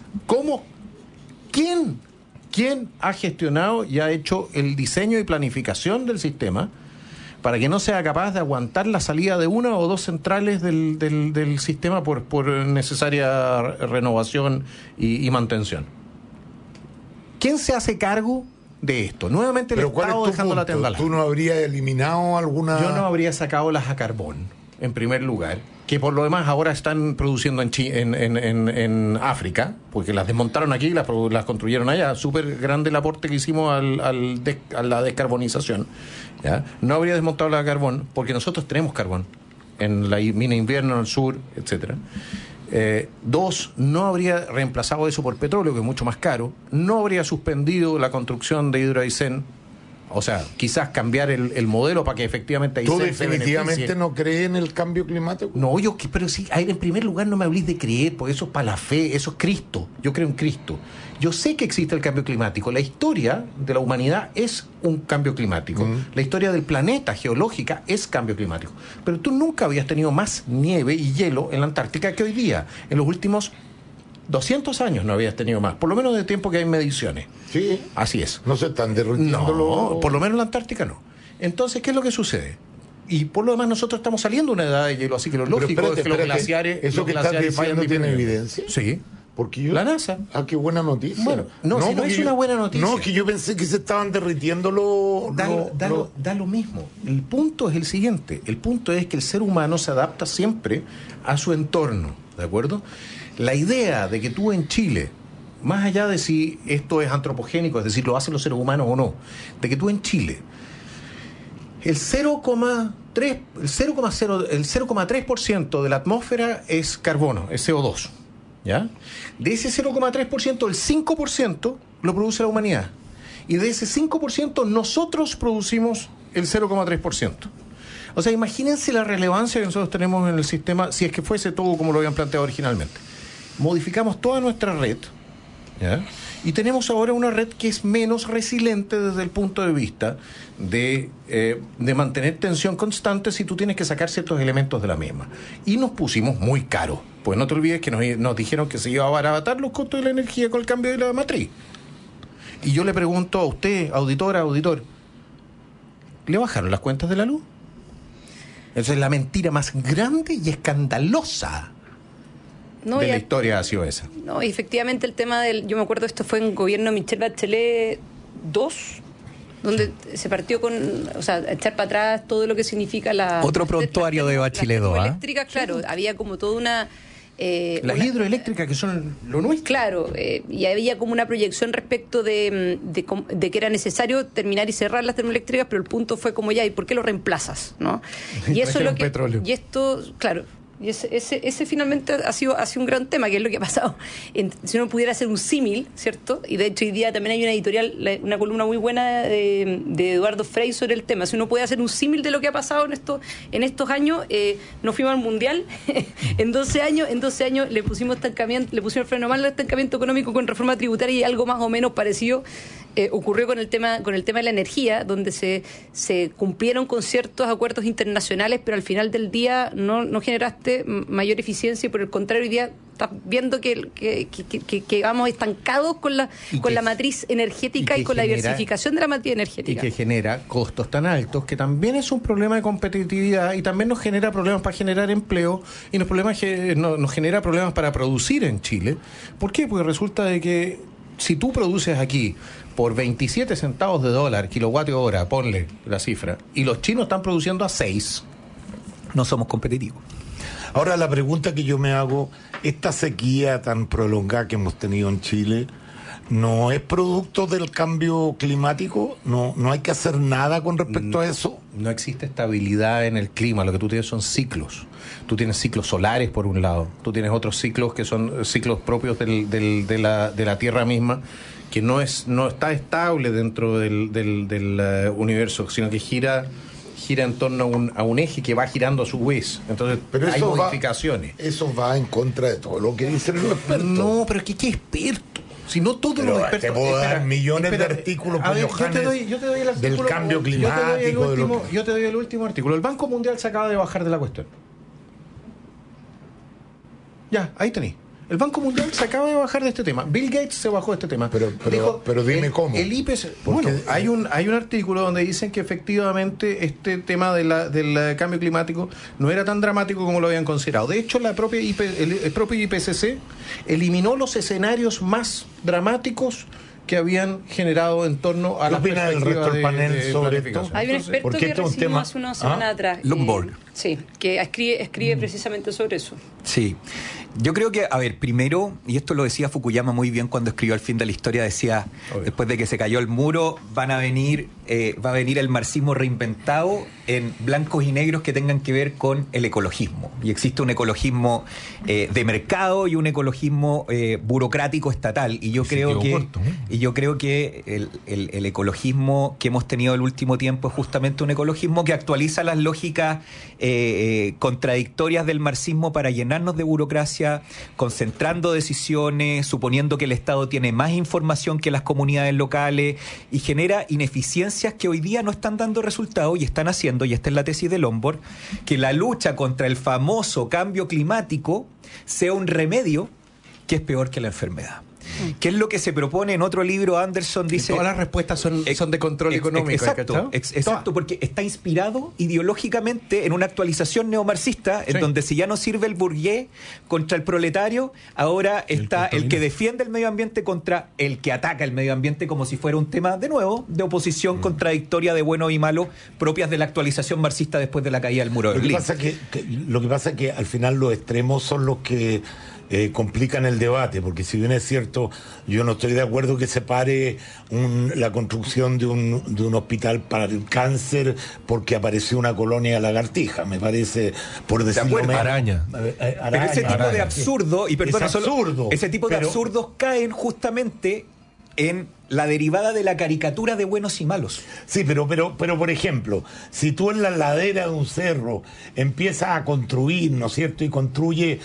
¿quién ha gestionado y ha hecho el diseño y planificación del sistema para que no sea capaz de aguantar la salida de una o dos centrales del sistema por necesaria renovación y mantención? ¿Quién se hace cargo de esto? Nuevamente el Estado dejando la tenda al aire. ¿Tú no habrías eliminado alguna...? Yo no habría sacado las a carbón, en primer lugar, que por lo demás ahora están produciendo en África, porque las desmontaron aquí y las construyeron allá. Súper grande el aporte que hicimos a la descarbonización. ¿Ya? No habría desmontado la carbón, porque nosotros tenemos carbón en la mina invierno, en el sur, etcétera. Dos, no habría reemplazado eso por petróleo, que es mucho más caro. No habría suspendido la construcción de Hidroaicén. O sea, quizás cambiar el modelo para que efectivamente... ¿Tú definitivamente no crees en el cambio climático? No, pero sí, en primer lugar no me hablís de creer, porque eso es para la fe, eso es Cristo. Yo creo en Cristo. Yo sé que existe el cambio climático. La historia de la humanidad es un cambio climático. La historia del planeta geológica es cambio climático. Pero tú nunca habías tenido más nieve y hielo en la Antártica que hoy día. En los últimos 200 años no habías tenido más, por lo menos de tiempo que hay mediciones. Sí. Así es. No se están derritiendo. No, por lo menos en la Antártica no. Entonces, ¿qué es lo que sucede? Y por lo demás nosotros estamos saliendo de una edad de hielo, así que lo lógico es que los glaciares... ¿Eso que estás diciendo tiene evidencia? Sí. Porque la NASA. Qué buena noticia. Bueno, no es una buena noticia. No, que yo pensé que se estaban derritiendo Da lo mismo. El punto es el siguiente. El punto es que el ser humano se adapta siempre a su entorno, ¿de acuerdo? La idea de que tú en Chile, más allá de si esto es antropogénico, es decir, lo hacen los seres humanos o no, de que tú en Chile, el 0,3% de la atmósfera es carbono, es CO2. ¿Ya? De ese 0,3%, el 5% lo produce la humanidad. Y de ese 5%, nosotros producimos el 0,3%. O sea, imagínense la relevancia que nosotros tenemos en el sistema si es que fuese todo como lo habían planteado originalmente. Modificamos toda nuestra red, ¿ya? Y tenemos ahora una red que es menos resiliente desde el punto de vista de mantener tensión constante si tú tienes que sacar ciertos elementos de la misma. Y nos pusimos muy caros. Pues no te olvides que nos dijeron que se iba a abaratar los costos de la energía con el cambio de la matriz. Y yo le pregunto a usted, auditor, ¿le bajaron las cuentas de la luz? Esa es la mentira más grande y escandalosa de la historia ha sido esa. No, y efectivamente el tema yo me acuerdo, esto fue en gobierno Michelle Bachelet 2, donde se partió echar para atrás todo lo que significa otro prontuario de Bachelet 2, eléctricas, claro, había como toda una... las hidroeléctricas que son lo nuestro. Claro, y había como una proyección respecto de que era necesario terminar y cerrar las termoeléctricas, pero el punto fue como ¿y por qué lo reemplazas? ¿No? Y eso es lo que... Petróleo. Y esto, claro... Y ese finalmente ha sido un gran tema, que es lo que ha pasado. Si uno pudiera hacer un símil, ¿cierto? Y de hecho hoy día también hay una editorial, una columna muy buena de Eduardo Frei sobre el tema. Si uno puede hacer un símil de lo que ha pasado en estos años, nos fuimos al Mundial, en 12 años le pusimos freno mal al estancamiento económico con reforma tributaria, y algo más o menos parecido ocurrió con el tema de la energía, donde se cumplieron con ciertos acuerdos internacionales, pero al final del día no generaste mayor eficiencia, y por el contrario hoy día estás viendo que vamos estancados con la matriz energética y con la diversificación de la matriz energética. Y que genera costos tan altos, que también es un problema de competitividad, y también nos genera problemas para generar empleo, y nos genera problemas para producir en Chile. ¿Por qué? Porque resulta de que si tú produces aquí por 27 centavos de dólar kilovatio hora, ponle la cifra, y los chinos están produciendo a 6, no somos competitivos. Ahora, la pregunta que yo me hago, esta sequía tan prolongada que hemos tenido en Chile, ¿no es producto del cambio climático? ¿No hay que hacer nada con respecto a eso? No existe estabilidad en el clima, lo que tú tienes son ciclos. Tú tienes ciclos solares por un lado, tú tienes otros ciclos que son ciclos propios de la Tierra misma, que no está estable dentro del universo, sino que gira en torno a un eje que va girando a su vez. Entonces, pero hay modificaciones. Eso va en contra de todo lo que dicen los expertos. No, pero es que ¿qué experto? Si no todos los expertos... Te puedo dar millones de artículos, yo te doy el artículo, del cambio climático. Yo te doy el último artículo. El Banco Mundial se acaba de bajar de la cuestión. Ya, ahí tenéis. El Banco Mundial se acaba de bajar de este tema. Bill Gates se bajó de este tema. Pero dime cómo. El IPC, bueno, hay un artículo donde dicen que efectivamente este tema del cambio climático no era tan dramático como lo habían considerado. De hecho, el propio IPCC eliminó los escenarios más dramáticos que habían generado en torno a la perspectiva del resto del panel sobre esto. Hay un experto que recibimos hace una semana atrás. Lombard. Sí, que escribe precisamente sobre eso. Sí. Yo creo que, primero, y esto lo decía Fukuyama muy bien cuando escribió El fin de la historia, decía, después de que se cayó el muro, va a venir el marxismo reinventado en blancos y negros que tengan que ver con el ecologismo. Y existe un ecologismo de mercado y un ecologismo burocrático estatal. Y yo creo que el ecologismo que hemos tenido el último tiempo es justamente un ecologismo que actualiza las lógicas contradictorias del marxismo para llenarnos de burocracia, concentrando decisiones, suponiendo que el Estado tiene más información que las comunidades locales, y genera ineficiencias que hoy día no están dando resultados y están haciendo, y esta es la tesis de Lombard, que la lucha contra el famoso cambio climático sea un remedio que es peor que la enfermedad. ¿Qué es lo que se propone en otro libro? Anderson dice... Todas las respuestas son de control económico. Exacto, porque está inspirado ideológicamente en una actualización neomarxista, en donde si ya no sirve el burgués contra el proletario, ahora está el que defiende el medio ambiente contra el que ataca el medio ambiente, como si fuera un tema, de nuevo, de oposición contradictoria de bueno y malo, propias de la actualización marxista después de la caída del muro de Berlín. Lo que pasa es que al final los extremos son los que complican el debate, porque si bien es cierto, yo no estoy de acuerdo que se pare la construcción de un hospital para el cáncer porque apareció una colonia de lagartija, me parece, por decirlo menos. Araña. Pero ese tipo de absurdo, y perdona, ese tipo de absurdos caen justamente en la derivada de la caricatura de buenos y malos. Sí, pero por ejemplo, si tú en la ladera de un cerro empiezas a construir, ¿no es cierto?, y construye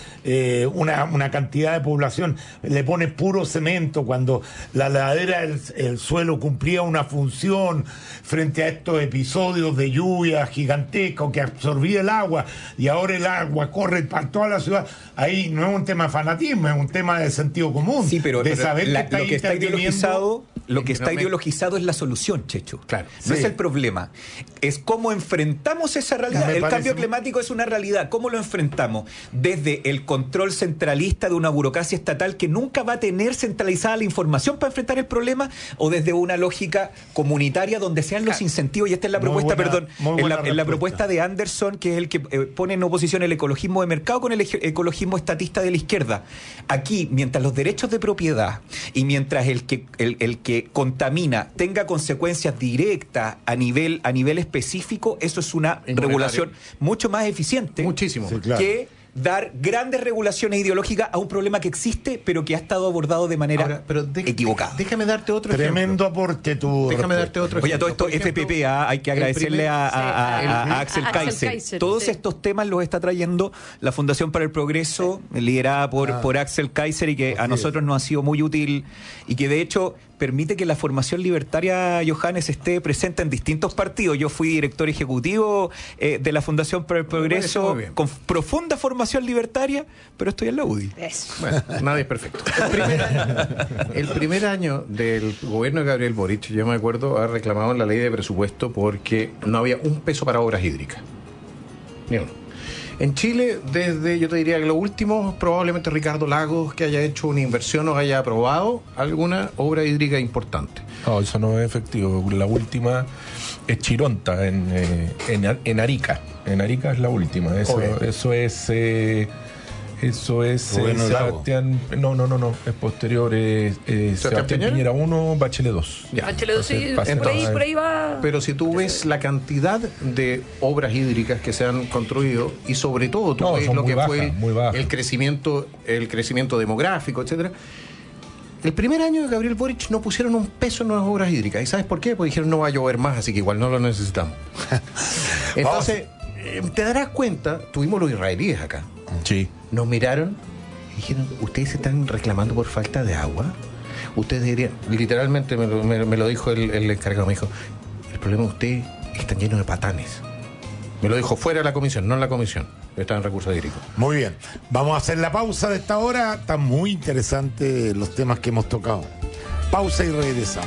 una cantidad de población, le pones puro cemento cuando la ladera, el suelo cumplía una función frente a estos episodios de lluvia gigantesca que absorbía el agua, y ahora el agua corre para toda la ciudad, ahí no es un tema de fanatismo, es un tema de sentido común. Sí, pero de saber lo que está ideologizado... Lo que está ideologizado es la solución, Checho. Claro. No es el problema. Es cómo enfrentamos esa realidad. El cambio climático es una realidad. ¿Cómo lo enfrentamos? Desde el control centralista de una burocracia estatal que nunca va a tener centralizada la información para enfrentar el problema, o desde una lógica comunitaria donde sean los incentivos. Y esta es la propuesta, en la propuesta de Anderson, que es el que pone en oposición el ecologismo de mercado con el ecologismo estatista de la izquierda. Aquí, mientras los derechos de propiedad y mientras el que contamina tenga consecuencias directas a nivel específico, eso es una regulación mucho más eficiente. Muchísimo. Sí, claro. Que dar grandes regulaciones ideológicas a un problema que existe, pero que ha estado abordado de manera equivocada. Déjame darte otro Tremendo aporte tu. Déjame darte otro ejemplo. Oye, todo esto FPP, hay que agradecerle a Axel Kaiser. Todos estos temas los está trayendo la Fundación para el Progreso, liderada por Axel Kaiser, y que a nosotros nos ha sido muy útil, y que de hecho permite que la formación libertaria, Johannes, esté presente en distintos partidos. Yo fui director ejecutivo de la Fundación para el Progreso, con profunda formación libertaria, pero estoy en la UDI. Bueno, nadie es perfecto. El primer año del gobierno de Gabriel Boric, yo me acuerdo, ha reclamado en la ley de presupuesto porque no había un peso para obras hídricas. Ni uno. En Chile, desde, yo te diría que lo último, probablemente Ricardo Lagos, que haya hecho una inversión o haya aprobado alguna obra hídrica importante. No, eso no es efectivo. La última es Chironta, en Arica. En Arica es la última. Eso es Bueno, Sebastián. No. Es posterior. Sebastián Piñera 1, Bachelet 2. Ya. Bachelet 2, sí. Por ahí va. Pero si tú ves la cantidad de obras hídricas que se han construido, y sobre todo tú ves lo que fue el crecimiento demográfico, etcétera. El primer año de Gabriel Boric no pusieron un peso en las obras hídricas. ¿Y sabes por qué? Porque dijeron no va a llover más, así que igual no lo necesitamos. Entonces, te darás cuenta, tuvimos los israelíes acá. Sí. Nos miraron y dijeron, ¿ustedes se están reclamando por falta de agua? Ustedes dirían, literalmente me lo dijo el encargado, me dijo, el problema de ustedes están llenos de patanes. Me lo dijo fuera de la comisión, no en la comisión. Está en recursos hídricos. Muy bien. Vamos a hacer la pausa de esta hora. Están muy interesantes los temas que hemos tocado. Pausa y regresamos.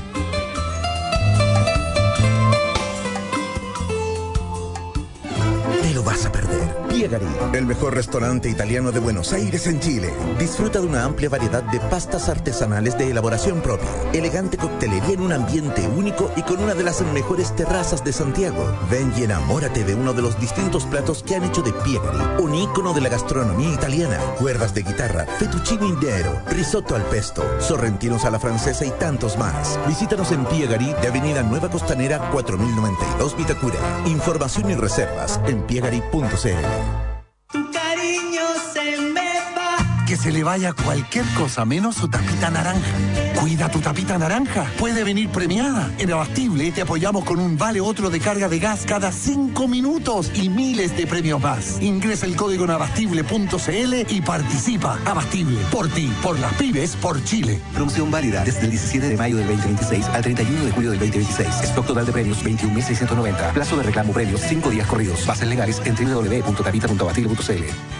Te lo vas a perder. Piegari, el mejor restaurante italiano de Buenos Aires en Chile. Disfruta de una amplia variedad de pastas artesanales de elaboración propia, elegante coctelería en un ambiente único y con una de las mejores terrazas de Santiago. Ven y enamórate de uno de los distintos platos que han hecho de Piegari un ícono de la gastronomía italiana. Cuerdas de guitarra, fettuccine nero, risotto al pesto, sorrentinos a la francesa y tantos más. Visítanos en Piegari de Avenida Nueva Costanera 4092 Vitacura. Información y reservas en piegari.cl. Tu cariño se me va. Que se le vaya cualquier cosa menos su tapita naranja. Cuida tu tapita naranja. Puede venir premiada. En Abastible te apoyamos con un vale otro de carga de gas cada 5 minutos y miles de premios más. Ingresa el código en abastible.cl y participa. Abastible. Por ti, por las pymes, por Chile. Promoción válida desde el 17 de mayo del 2026 al 31 de julio del 2026. Stock total de premios 21.690. Plazo de reclamo premios 5 días corridos. Bases legales en www.tapita.abastible.cl.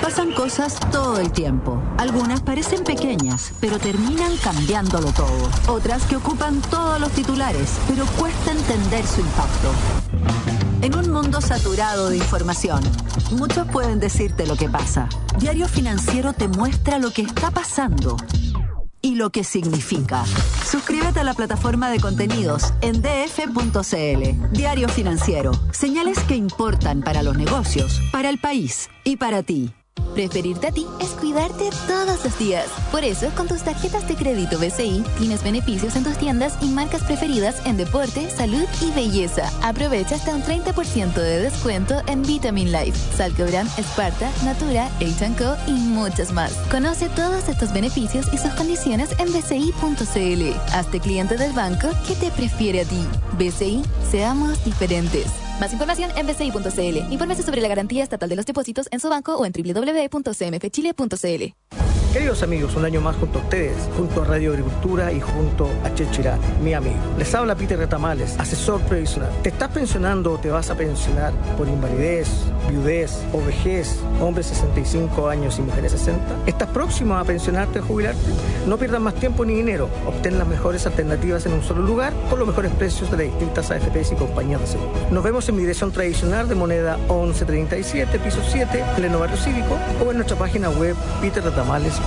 Pasan cosas todo el tiempo. Algunas parecen pequeñas, pero terminan cambiándolo todo. Otras que ocupan todos los titulares, pero cuesta entender su impacto. En un mundo saturado de información, muchos pueden decirte lo que pasa. Diario Financiero te muestra lo que está pasando y lo que significa. Suscríbete a la plataforma de contenidos en df.cl. Diario Financiero. Señales que importan para los negocios, para el país y para ti. Preferirte a ti es cuidarte todos los días. Por eso, con tus tarjetas de crédito BCI, tienes beneficios en tus tiendas y marcas preferidas en deporte, salud y belleza. Aprovecha hasta un 30% de descuento en Vitamin Life, Salcobran, Sparta, Natura, H&Co y muchas más. Conoce todos estos beneficios y sus condiciones en bci.cl. Hazte cliente del banco que te prefiere a ti. BCI, seamos diferentes. Más información en bci.cl. Infórmese sobre la garantía estatal de los depósitos en su banco o en www.cmfchile.cl. Queridos amigos, un año más junto a ustedes, junto a Radio Agricultura y junto a Chechirá, mi amigo. Les habla Peter Retamales, asesor previsional. ¿Te estás pensionando o te vas a pensionar por invalidez, viudez o vejez, hombres 65 años y mujeres 60? ¿Estás próximo a pensionarte o jubilarte? No pierdas más tiempo ni dinero. Obtén las mejores alternativas en un solo lugar con los mejores precios de las distintas AFPs y compañías de seguro. Nos vemos en mi dirección tradicional de moneda 1137, piso 7, pleno barrio cívico, o en nuestra página web peterretamales.cl.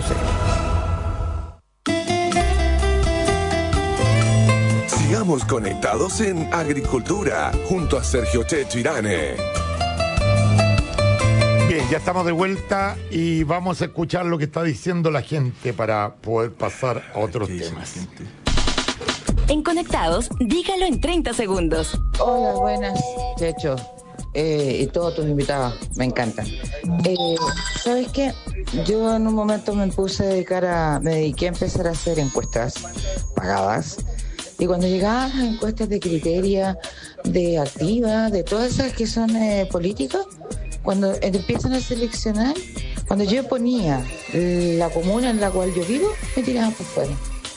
Sigamos conectados en Agricultura junto a Sergio Chechirane. Bien, ya estamos de vuelta y vamos a escuchar lo que está diciendo la gente para poder pasar a otros temas. En Conectados, dígalo en 30 segundos. Hola, buenas, Checho. Y todos tus invitados, me encantan. ¿Sabes qué? Yo en un momento me dediqué a empezar a hacer encuestas pagadas. Y cuando llegaban las encuestas de criteria, de activa, de todas esas que son políticas, cuando empiezan a seleccionar, cuando yo ponía la comuna en la cual yo vivo, me tiraban por fuera.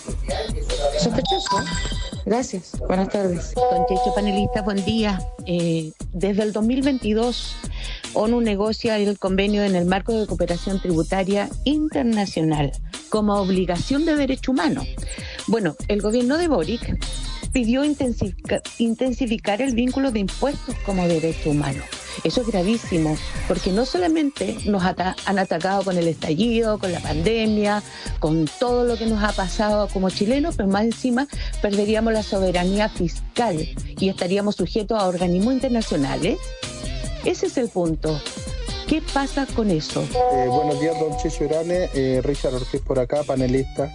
Sospechoso, ¿eh? Gracias, buenas tardes. Don Checho, panelista, buen día. Desde el 2022, ONU negocia el convenio en el marco de cooperación tributaria internacional como obligación de derecho humano. Bueno, el gobierno de Boric pidió intensificar el vínculo de impuestos como derecho humano. Eso es gravísimo, porque no solamente nos han atacado con el estallido, con la pandemia, con todo lo que nos ha pasado como chilenos, pero más encima perderíamos la soberanía fiscal y estaríamos sujetos a organismos internacionales. Ese es el punto. ¿Qué pasa con eso? Buenos días, don Checho Irane, Richard Ortiz por acá, panelista.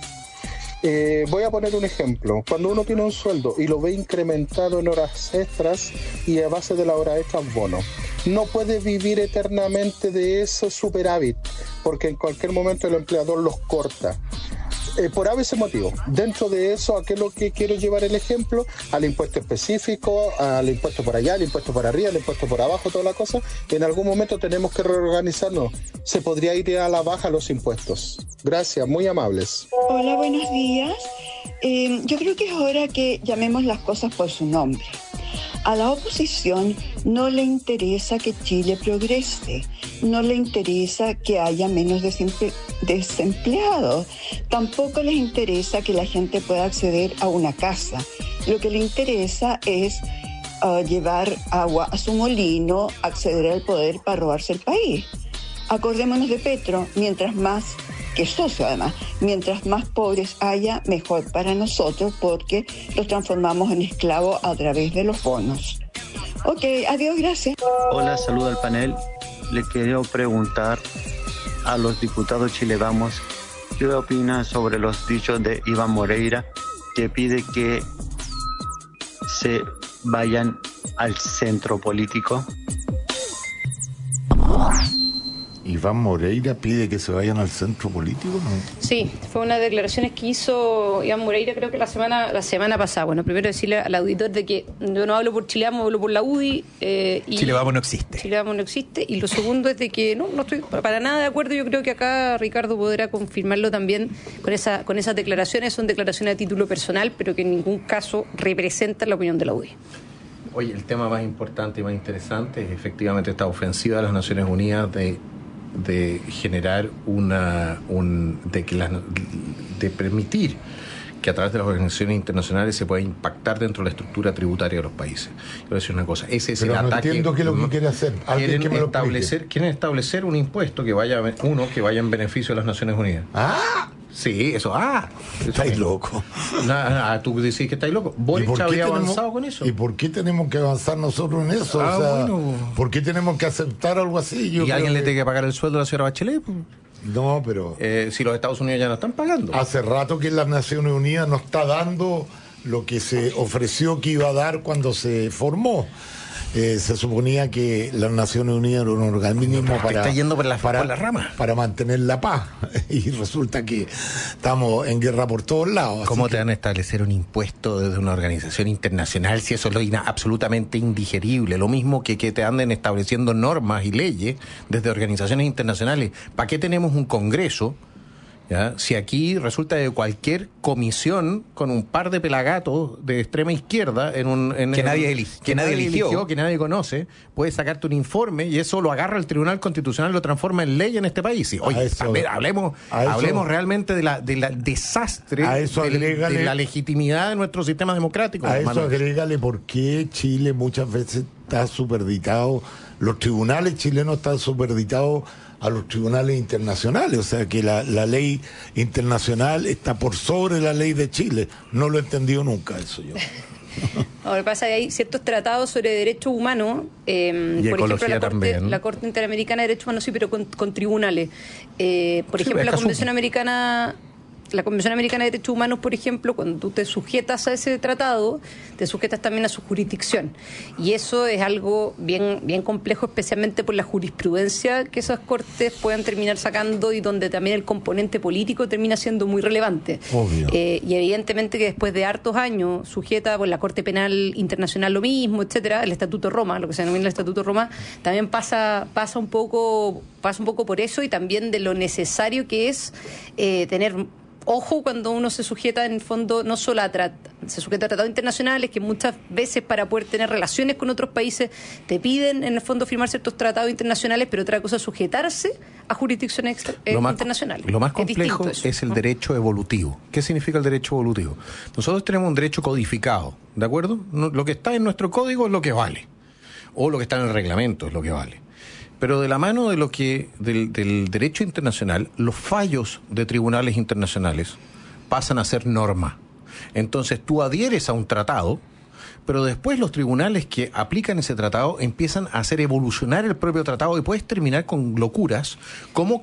Voy a poner un ejemplo. Cuando uno tiene un sueldo y lo ve incrementado en horas extras y a base de la hora extra bono, no puede vivir eternamente de ese superávit, porque en cualquier momento el empleador los corta. Por ABC motivo. Dentro de eso, ¿a qué es lo que quiero llevar el ejemplo? Al impuesto específico, al impuesto por allá, al impuesto por arriba, al impuesto por abajo, toda la cosa. En algún momento tenemos que reorganizarnos. Se podría ir a la baja los impuestos. Gracias, muy amables. Hola, buenos días. Yo creo que es hora que llamemos las cosas por su nombre. A la oposición no le interesa que Chile progrese, no le interesa que haya menos desempleados, tampoco les interesa que la gente pueda acceder a una casa. Lo que le interesa es llevar agua a su molino, acceder al poder para robarse el país. Acordémonos de Petro, mientras más, que es socio además, mientras más pobres haya, mejor para nosotros, porque los transformamos en esclavos a través de los bonos. Ok, adiós, gracias. Hola, saludo al panel. Le quería preguntar a los diputados chilevanos qué opinan sobre los dichos de Iván Moreira, que pide que se vayan al centro político. Iván Moreira pide que se vayan al centro político, ¿no? Sí, fue unas declaraciones que hizo Iván Moreira, creo que la semana pasada. Bueno, primero decirle al auditor de que yo no hablo por Chileamos, hablo por la UDI. Chile Vamos no existe. Chile Vamos no existe. Y lo segundo es de que no estoy para nada de acuerdo. Yo creo que acá Ricardo podrá confirmarlo también con esas declaraciones. Son declaraciones a título personal, pero que en ningún caso representan la opinión de la UDI. Oye, el tema más importante y más interesante es efectivamente esta ofensiva de las Naciones Unidas de generar de permitir que a través de las organizaciones internacionales se pueda impactar dentro de la estructura tributaria de los países. Yo voy a decir una cosa, ese es pero el no ataque. Entiendo qué es lo que quiere hacer. Quieren establecer un impuesto que vaya en beneficio de las Naciones Unidas. Sí, eso. Estáis loco. Tú decís que estáis loco. Boric había avanzado con eso. ¿Y por qué tenemos que avanzar nosotros en eso? ¿Por qué tenemos que aceptar algo así? ¿Y alguien le tiene que pagar el sueldo a la señora Bachelet? No, pero... si los Estados Unidos ya no están pagando. Hace rato que las Naciones Unidas no está dando lo que se ofreció que iba a dar cuando se formó. Se suponía que las Naciones Unidas era un organismo está yendo por la rama para mantener la paz, y resulta que estamos en guerra por todos lados. ¿Cómo te van a establecer un impuesto desde una organización internacional si eso es absolutamente indigerible? Lo mismo que te anden estableciendo normas y leyes desde organizaciones internacionales. ¿Para qué tenemos un Congreso? ¿Ya? Si aquí resulta que cualquier comisión con un par de pelagatos de extrema izquierda que nadie eligió, que nadie conoce, puede sacarte un informe y eso lo agarra el Tribunal Constitucional y lo transforma en ley en este país. Y, oye, hablemos realmente del desastre de la legitimidad de nuestro sistema democrático. A eso agrégale por qué Chile muchas veces está superditado, los tribunales chilenos están superditados a los tribunales internacionales, o sea que la ley internacional está por sobre la ley de Chile. No lo he entendido nunca eso yo. Ahora pasa que hay ciertos tratados sobre derechos humanos, por ejemplo la Corte Interamericana de Derechos Humanos, sí, pero con tribunales. Por ejemplo, la Convención Americana de Derechos Humanos, por ejemplo, cuando tú te sujetas a ese tratado, te sujetas también a su jurisdicción. Y eso es algo bien complejo, especialmente por la jurisprudencia que esas cortes puedan terminar sacando y donde también el componente político termina siendo muy relevante. Obvio. Y evidentemente que después de hartos años sujeta por la Corte Penal Internacional lo mismo, etcétera, el Estatuto de Roma, lo que se denomina el Estatuto de Roma, también pasa un poco por eso, y también de lo necesario que es tener ojo cuando uno se sujeta, en el fondo, no solo se sujeta a tratados internacionales, que muchas veces para poder tener relaciones con otros países te piden, en el fondo, firmar ciertos tratados internacionales, pero otra cosa es sujetarse a jurisdicciones internacionales. Lo más complejo es el derecho evolutivo. ¿Qué significa el derecho evolutivo? Nosotros tenemos un derecho codificado, ¿de acuerdo? Lo que está en nuestro código es lo que vale, o lo que está en el reglamento es lo que vale. Pero de la mano del derecho internacional, los fallos de tribunales internacionales pasan a ser norma. Entonces tú adhieres a un tratado, pero después los tribunales que aplican ese tratado empiezan a hacer evolucionar el propio tratado y puedes terminar con locuras como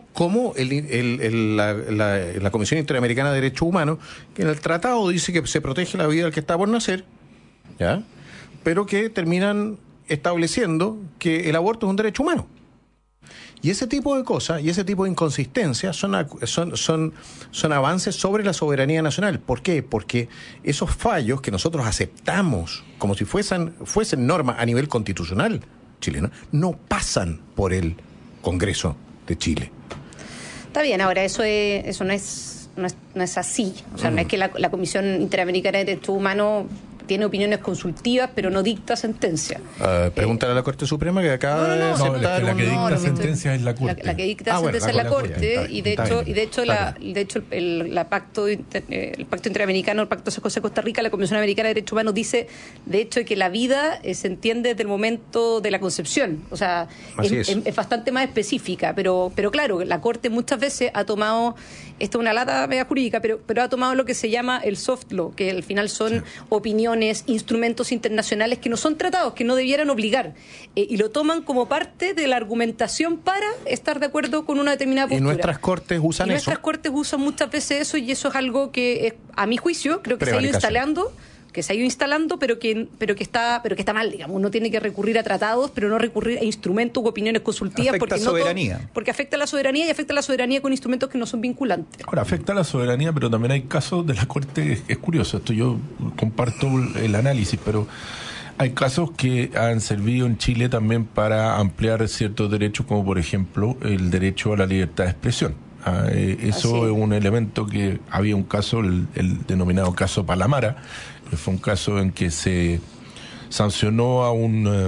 la Comisión Interamericana de Derechos Humanos, que en el tratado dice que se protege la vida del que está por nacer, ¿ya? Pero que terminan estableciendo que el aborto es un derecho humano. Y ese tipo de cosas y ese tipo de inconsistencias son avances sobre la soberanía nacional. ¿Por qué? Porque esos fallos que nosotros aceptamos como si fuesen norma a nivel constitucional chileno, no pasan por el Congreso de Chile. Está bien, ahora eso no es así. O sea, no es que la Comisión Interamericana de Derechos Humanos tiene opiniones consultivas, pero no dicta sentencia. Pregúntale a la Corte Suprema que acaba de aceptar. La que dicta sentencia es la Corte. La que dicta sentencia es la Corte, y de hecho el pacto interamericano, el pacto José-Costa Rica, la Comisión Americana de Derechos Humanos dice, de hecho, que la vida se entiende desde el momento de la concepción. O sea, es bastante más específica, pero claro, la Corte muchas veces ha tomado, esto es una lata media jurídica, pero ha tomado lo que se llama el soft law, que al final son opiniones, instrumentos internacionales que no son tratados, que no debieran obligar, y lo toman como parte de la argumentación para estar de acuerdo con una determinada postura. Y nuestras cortes usan eso. Nuestras cortes usan muchas veces eso, y eso es algo que, a mi juicio, creo que se ha ido instalando, pero que está mal, digamos. Uno tiene que recurrir a tratados, pero no recurrir a instrumentos u opiniones consultivas, porque afecta a la soberanía, y afecta a la soberanía con instrumentos que no son vinculantes. Ahora, afecta a la soberanía, pero también hay casos de la Corte, es curioso, esto yo comparto el análisis, pero hay casos que han servido en Chile también para ampliar ciertos derechos, como por ejemplo el derecho a la libertad de expresión. Eso es un elemento que había un caso, el denominado caso Palamara, que fue un caso en que se sancionó a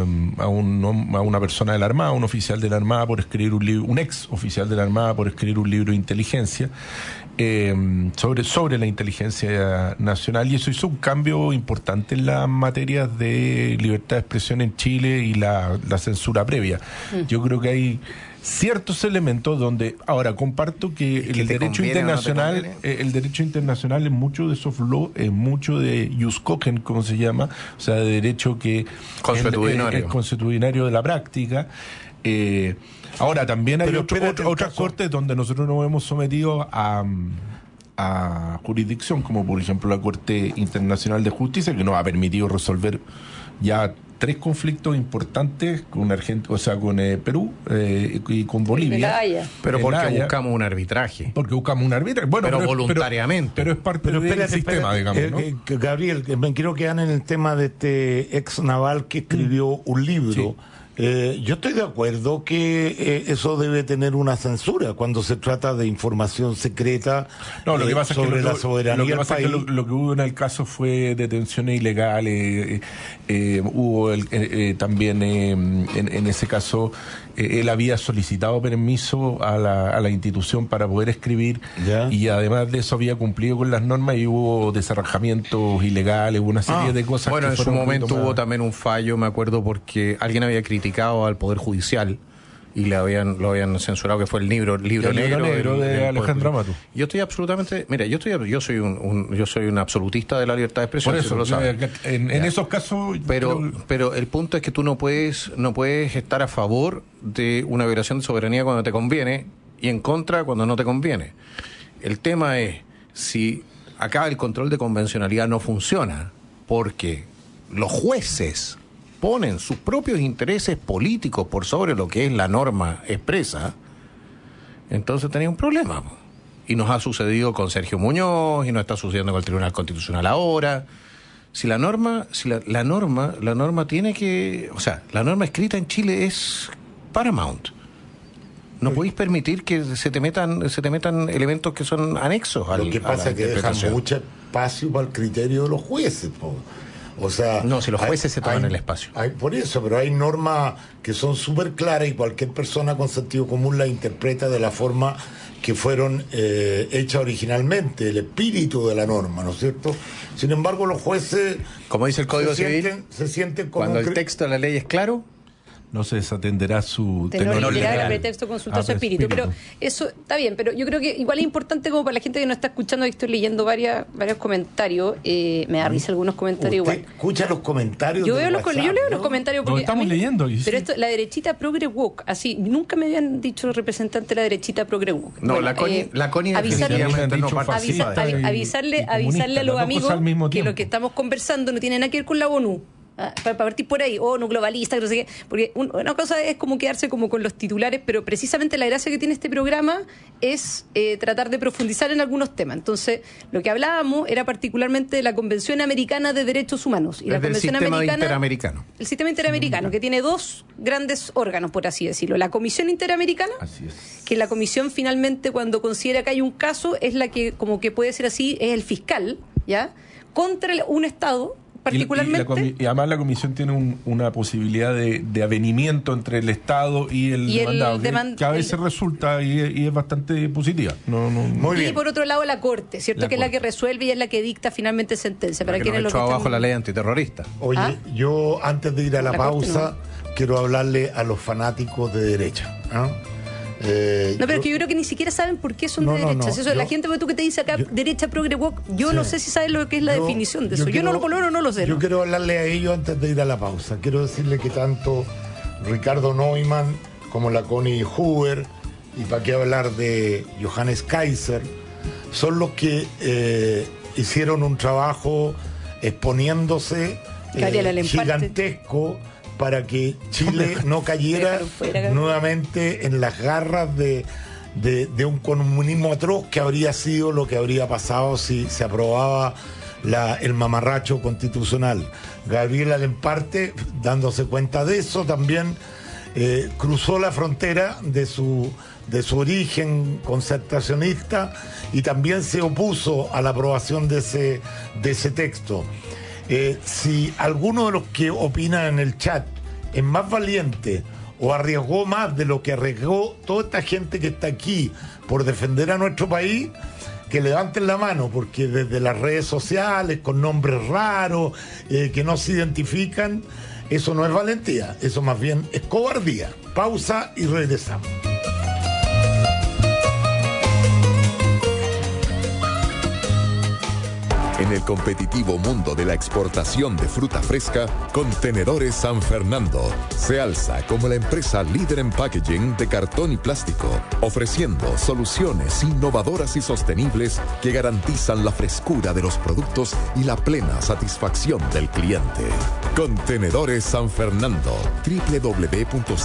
una persona de la Armada, un oficial de la Armada, por escribir un libro, un ex oficial de la Armada, por escribir un libro de inteligencia sobre la inteligencia nacional, y eso hizo un cambio importante en las materias de libertad de expresión en Chile y la censura previa. Yo creo que hay ciertos elementos donde, ahora comparto que el derecho internacional, el derecho internacional en mucho de soft law, en mucho de jus cogens, como se llama, o sea, de derecho que es consuetudinario de la práctica. Ahora también hay otras cortes donde nosotros nos hemos sometido a jurisdicción, como por ejemplo la Corte Internacional de Justicia, que nos ha permitido resolver ya 3 conflictos importantes con con Perú y con Bolivia. Pero porque buscamos un arbitraje. Porque buscamos un arbitraje. Bueno, pero voluntariamente. Pero es parte del sistema, digamos, ¿no? Gabriel, me quiero quedar en el tema de este ex naval que escribió un libro. Sí. Yo estoy de acuerdo que eso debe tener una censura cuando se trata de información secreta sobre la soberanía del país. Lo que hubo en el caso fue detenciones ilegales, hubo también en ese caso él había solicitado permiso a la institución para poder escribir, y además de eso había cumplido con las normas, y hubo desarrolamientos ilegales, hubo una serie de cosas. Bueno, en su momento hubo también un fallo, me acuerdo, porque alguien había criticado al Poder Judicial y lo habían censurado, que fue el libro negro de Alejandro Amatu. Yo estoy absolutamente, mira, yo soy un absolutista de la libertad de expresión. Por eso, lo sabes. En esos casos, pero el punto es que tú no puedes estar a favor de una violación de soberanía cuando te conviene y en contra cuando no te conviene. El tema es si acá el control de convencionalidad no funciona porque los jueces ponen sus propios intereses políticos por sobre lo que es la norma expresa, entonces tenés un problema. Y nos ha sucedido con Sergio Muñoz, y nos está sucediendo con el Tribunal Constitucional ahora. Si la norma tiene que, o sea, la norma escrita en Chile es paramount. No podéis permitir que se te metan elementos que son anexos a la interpretación. Lo que pasa es que dejan mucho espacio para el criterio de los jueces, O sea, no, si los jueces se toman el espacio. Por eso, pero hay normas que son súper claras y cualquier persona con sentido común las interpreta de la forma que fueron hechas originalmente, el espíritu de la norma, ¿no es cierto? Sin embargo, los jueces, como dice el Código Civil, se sienten como cuando el texto de la ley es claro, no se desatenderá su tenor pretexto, consultar su espíritu. Pero eso está bien, pero yo creo que igual es importante, como para la gente que no está escuchando, y estoy leyendo varios comentarios, me da risa algunos comentarios. ¿Usted escucha los comentarios? Yo leo los comentarios porque estamos leyendo. Pero esto, la derechita progre woke, así, nunca me habían dicho los representantes de la derechita progre woke. No, bueno, la Connie avisarle a los amigos que lo que estamos conversando no tiene nada que ver con la ONU. Para partir por ahí, no globalista, no sé qué, porque una cosa es como quedarse como con los titulares, pero precisamente la gracia que tiene este programa es tratar de profundizar en algunos temas. Entonces, lo que hablábamos era particularmente de la Convención Americana de Derechos Humanos. Y la Convención Interamericano. El sistema interamericano, que tiene 2 grandes órganos, por así decirlo. La Comisión Interamericana, que la comisión finalmente, cuando considera que hay un caso, es la que, como que puede ser así, es el fiscal, ¿ya? Contra un Estado, particularmente. Y además la comisión tiene una posibilidad de avenimiento entre el Estado y el demandado, que a veces resulta y es bastante positiva. Muy bien. Y por otro lado la Corte, ¿cierto? Que es la que resuelve y es la que dicta finalmente sentencia. Para quienes lo abajo la ley antiterrorista. Oye, yo antes de ir a la pausa quiero hablarle a los fanáticos de derecha, pero es que yo creo que ni siquiera saben por qué son de derechas. La gente tú que te dice acá derecha progre woke, no sé si sabes lo que es la definición de eso. Yo no lo sé. Yo quiero hablarle a ellos antes de ir a la pausa. Quiero decirle que tanto Ricardo Neumann como la Connie Huber, y para qué hablar de Johannes Kaiser, son los que hicieron un trabajo exponiéndose gigantesco para que Chile no cayera nuevamente en las garras de un comunismo atroz, que habría sido lo que habría pasado si se aprobaba el mamarracho constitucional. Gabriel Alemparte, dándose cuenta de eso, también cruzó la frontera de su origen concertacionista y también se opuso a la aprobación de ese texto. Si alguno de los que opina en el chat es más valiente o arriesgó más de lo que arriesgó toda esta gente que está aquí por defender a nuestro país, que levanten la mano, porque desde las redes sociales, con nombres raros, que no se identifican, eso no es valentía, eso más bien es cobardía. Pausa y regresamos. En el competitivo mundo de la exportación de fruta fresca, Contenedores San Fernando se alza como la empresa líder en packaging de cartón y plástico, ofreciendo soluciones innovadoras y sostenibles que garantizan la frescura de los productos y la plena satisfacción del cliente. Contenedores San Fernando, www.csf.cl.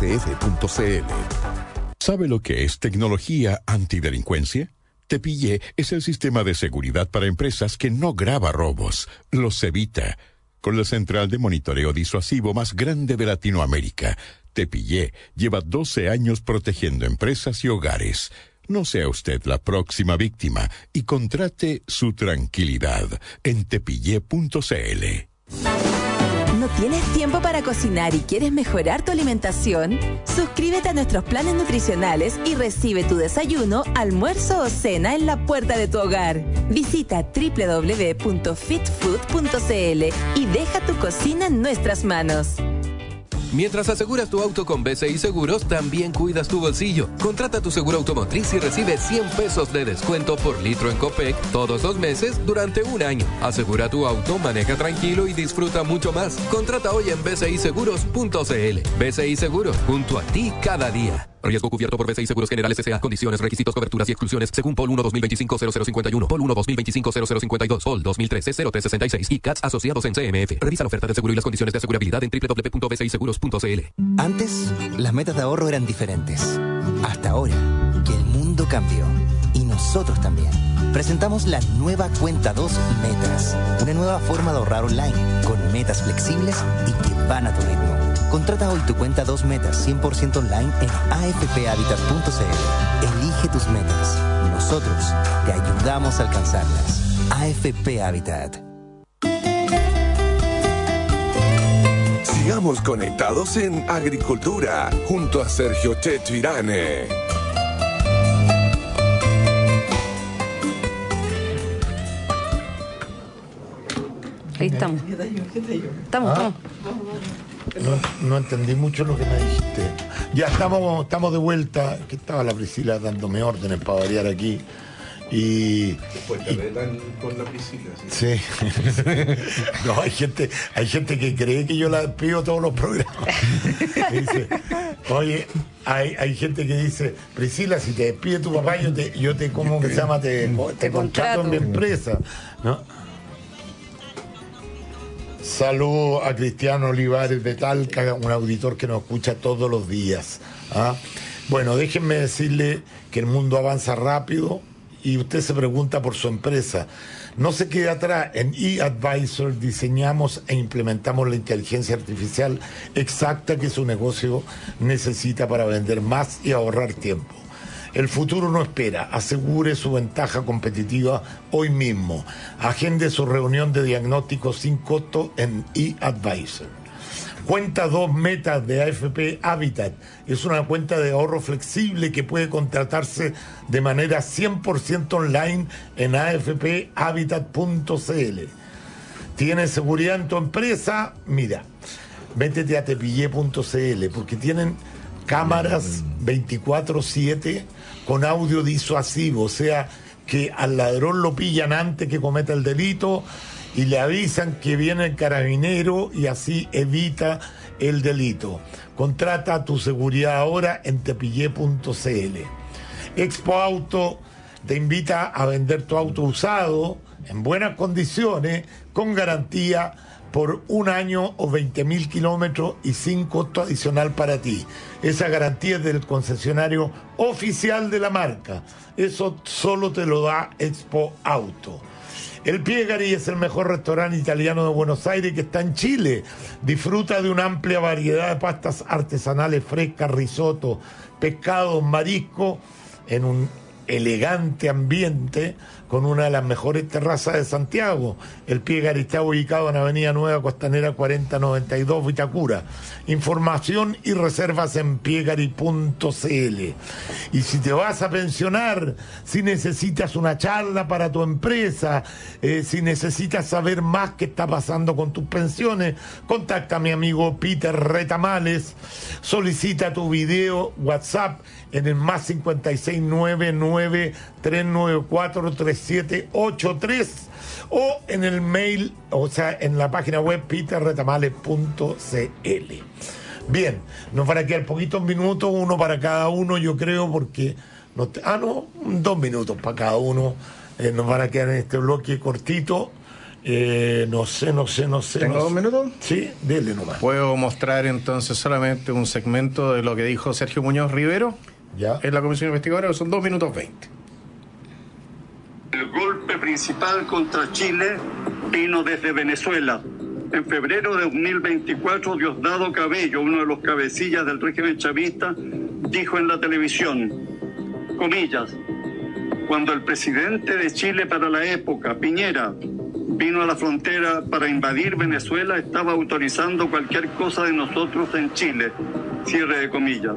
¿Sabe lo que es tecnología antidelincuencia? Tepillé es el sistema de seguridad para empresas que no graba robos, los evita. Con la central de monitoreo disuasivo más grande de Latinoamérica, Tepillé lleva 12 años protegiendo empresas y hogares. No sea usted la próxima víctima y contrate su tranquilidad en tepillé.cl. ¿No tienes tiempo para cocinar y quieres mejorar tu alimentación? Suscríbete a nuestros planes nutricionales y recibe tu desayuno, almuerzo o cena en la puerta de tu hogar. Visita www.fitfood.cl y deja tu cocina en nuestras manos. Mientras aseguras tu auto con BCI Seguros, también cuidas tu bolsillo. Contrata tu seguro automotriz y recibe 100 pesos de descuento por litro en Copec todos los meses durante un año. Asegura tu auto, maneja tranquilo y disfruta mucho más. Contrata hoy en bciseguros.cl. BCI Seguros, junto a ti cada día. Riesgo cubierto por BCI Seguros Generales S.A. Condiciones, requisitos, coberturas y exclusiones según POL 1-2025-0051, POL 1-2025-0052, POL 2013-0366 y CATS asociados en CMF. Revisa la oferta de seguro y las condiciones de asegurabilidad en www.bciseguros.cl. Antes, las metas de ahorro eran diferentes. Hasta ahora, que el mundo cambió. Y nosotros también. Presentamos la nueva Cuenta 2 Metas. Una nueva forma de ahorrar online, con metas flexibles y que van a tu ritmo. Contrata hoy tu Cuenta 2 Metas 100% online en afphabitat.cl. Elige tus metas. Nosotros te ayudamos a alcanzarlas. AFP Habitat. Sigamos conectados en Agricultura, junto a Sergio Checho Irane. Ahí estamos. Estamos. No entendí mucho lo que me dijiste. Ya estamos de vuelta. Que estaba la Priscila dándome órdenes para variar aquí. Después te retan con la Priscila. Sí. No, hay gente que cree que yo la despido todos los programas. Dice, oye, hay gente que dice, Priscila, si te despide tu papá, yo te ¿cómo que se llama? Te contrato en mi empresa, ¿no? Saludo a Cristiano Olivares de Talca, un auditor que nos escucha todos los días. Bueno, déjenme decirle que el mundo avanza rápido y usted se pregunta por su empresa. No se quede atrás. En eAdvisor diseñamos e implementamos la inteligencia artificial exacta que su negocio necesita para vender más y ahorrar tiempo. El futuro no espera. Asegure su ventaja competitiva hoy mismo. Agende su reunión de diagnóstico sin costo en eAdvisor. Cuenta 2 Metas de AFP Habitat. Es una cuenta de ahorro flexible que puede contratarse de manera 100% online en afphabitat.cl. ¿Tienes seguridad en tu empresa? Mira, métete a tepillé.cl porque tienen cámaras 24/7 con audio disuasivo, o sea que al ladrón lo pillan antes que cometa el delito y le avisan que viene el carabinero y así evita el delito. Contrata tu seguridad ahora en tepillé.cl. Expo Auto te invita a vender tu auto usado en buenas condiciones con garantía por un año o 20.000 kilómetros y sin costo adicional para ti. Esa garantía es del concesionario oficial de la marca. Eso solo te lo da Expo Auto. El Piegari es el mejor restaurante italiano de Buenos Aires que está en Chile. Disfruta de una amplia variedad de pastas artesanales frescas, risotto, pescado, marisco, en un elegante ambiente con una de las mejores terrazas de Santiago. El Piegari está ubicado en Avenida Nueva Costanera 4092 Vitacura. Información y reservas en piegari.cl. Y si te vas a pensionar, si necesitas una charla para tu empresa, si necesitas saber más qué está pasando con tus pensiones, contacta a mi amigo Peter Retamales, solicita tu video WhatsApp en el más 56993943783 o en el mail, o sea, en la página web peterretamales.cl. Bien, nos van a quedar poquitos minutos, uno para cada uno, yo creo, porque 2 minutos para cada uno, nos van a quedar en este bloque cortito. No sé. ¿Tengo 2 minutos? Sí, dele nomás. Puedo mostrar entonces solamente un segmento de lo que dijo Sergio Muñoz Rivero en la comisión investigadora, que son 2 minutos 20. El golpe principal contra Chile vino desde Venezuela. En febrero de 2024, Diosdado Cabello, uno de los cabecillas del régimen chavista, dijo en la televisión, comillas, cuando el presidente de Chile para la época, Piñera, vino a la frontera para invadir Venezuela, estaba autorizando cualquier cosa de nosotros en Chile, cierre de comillas.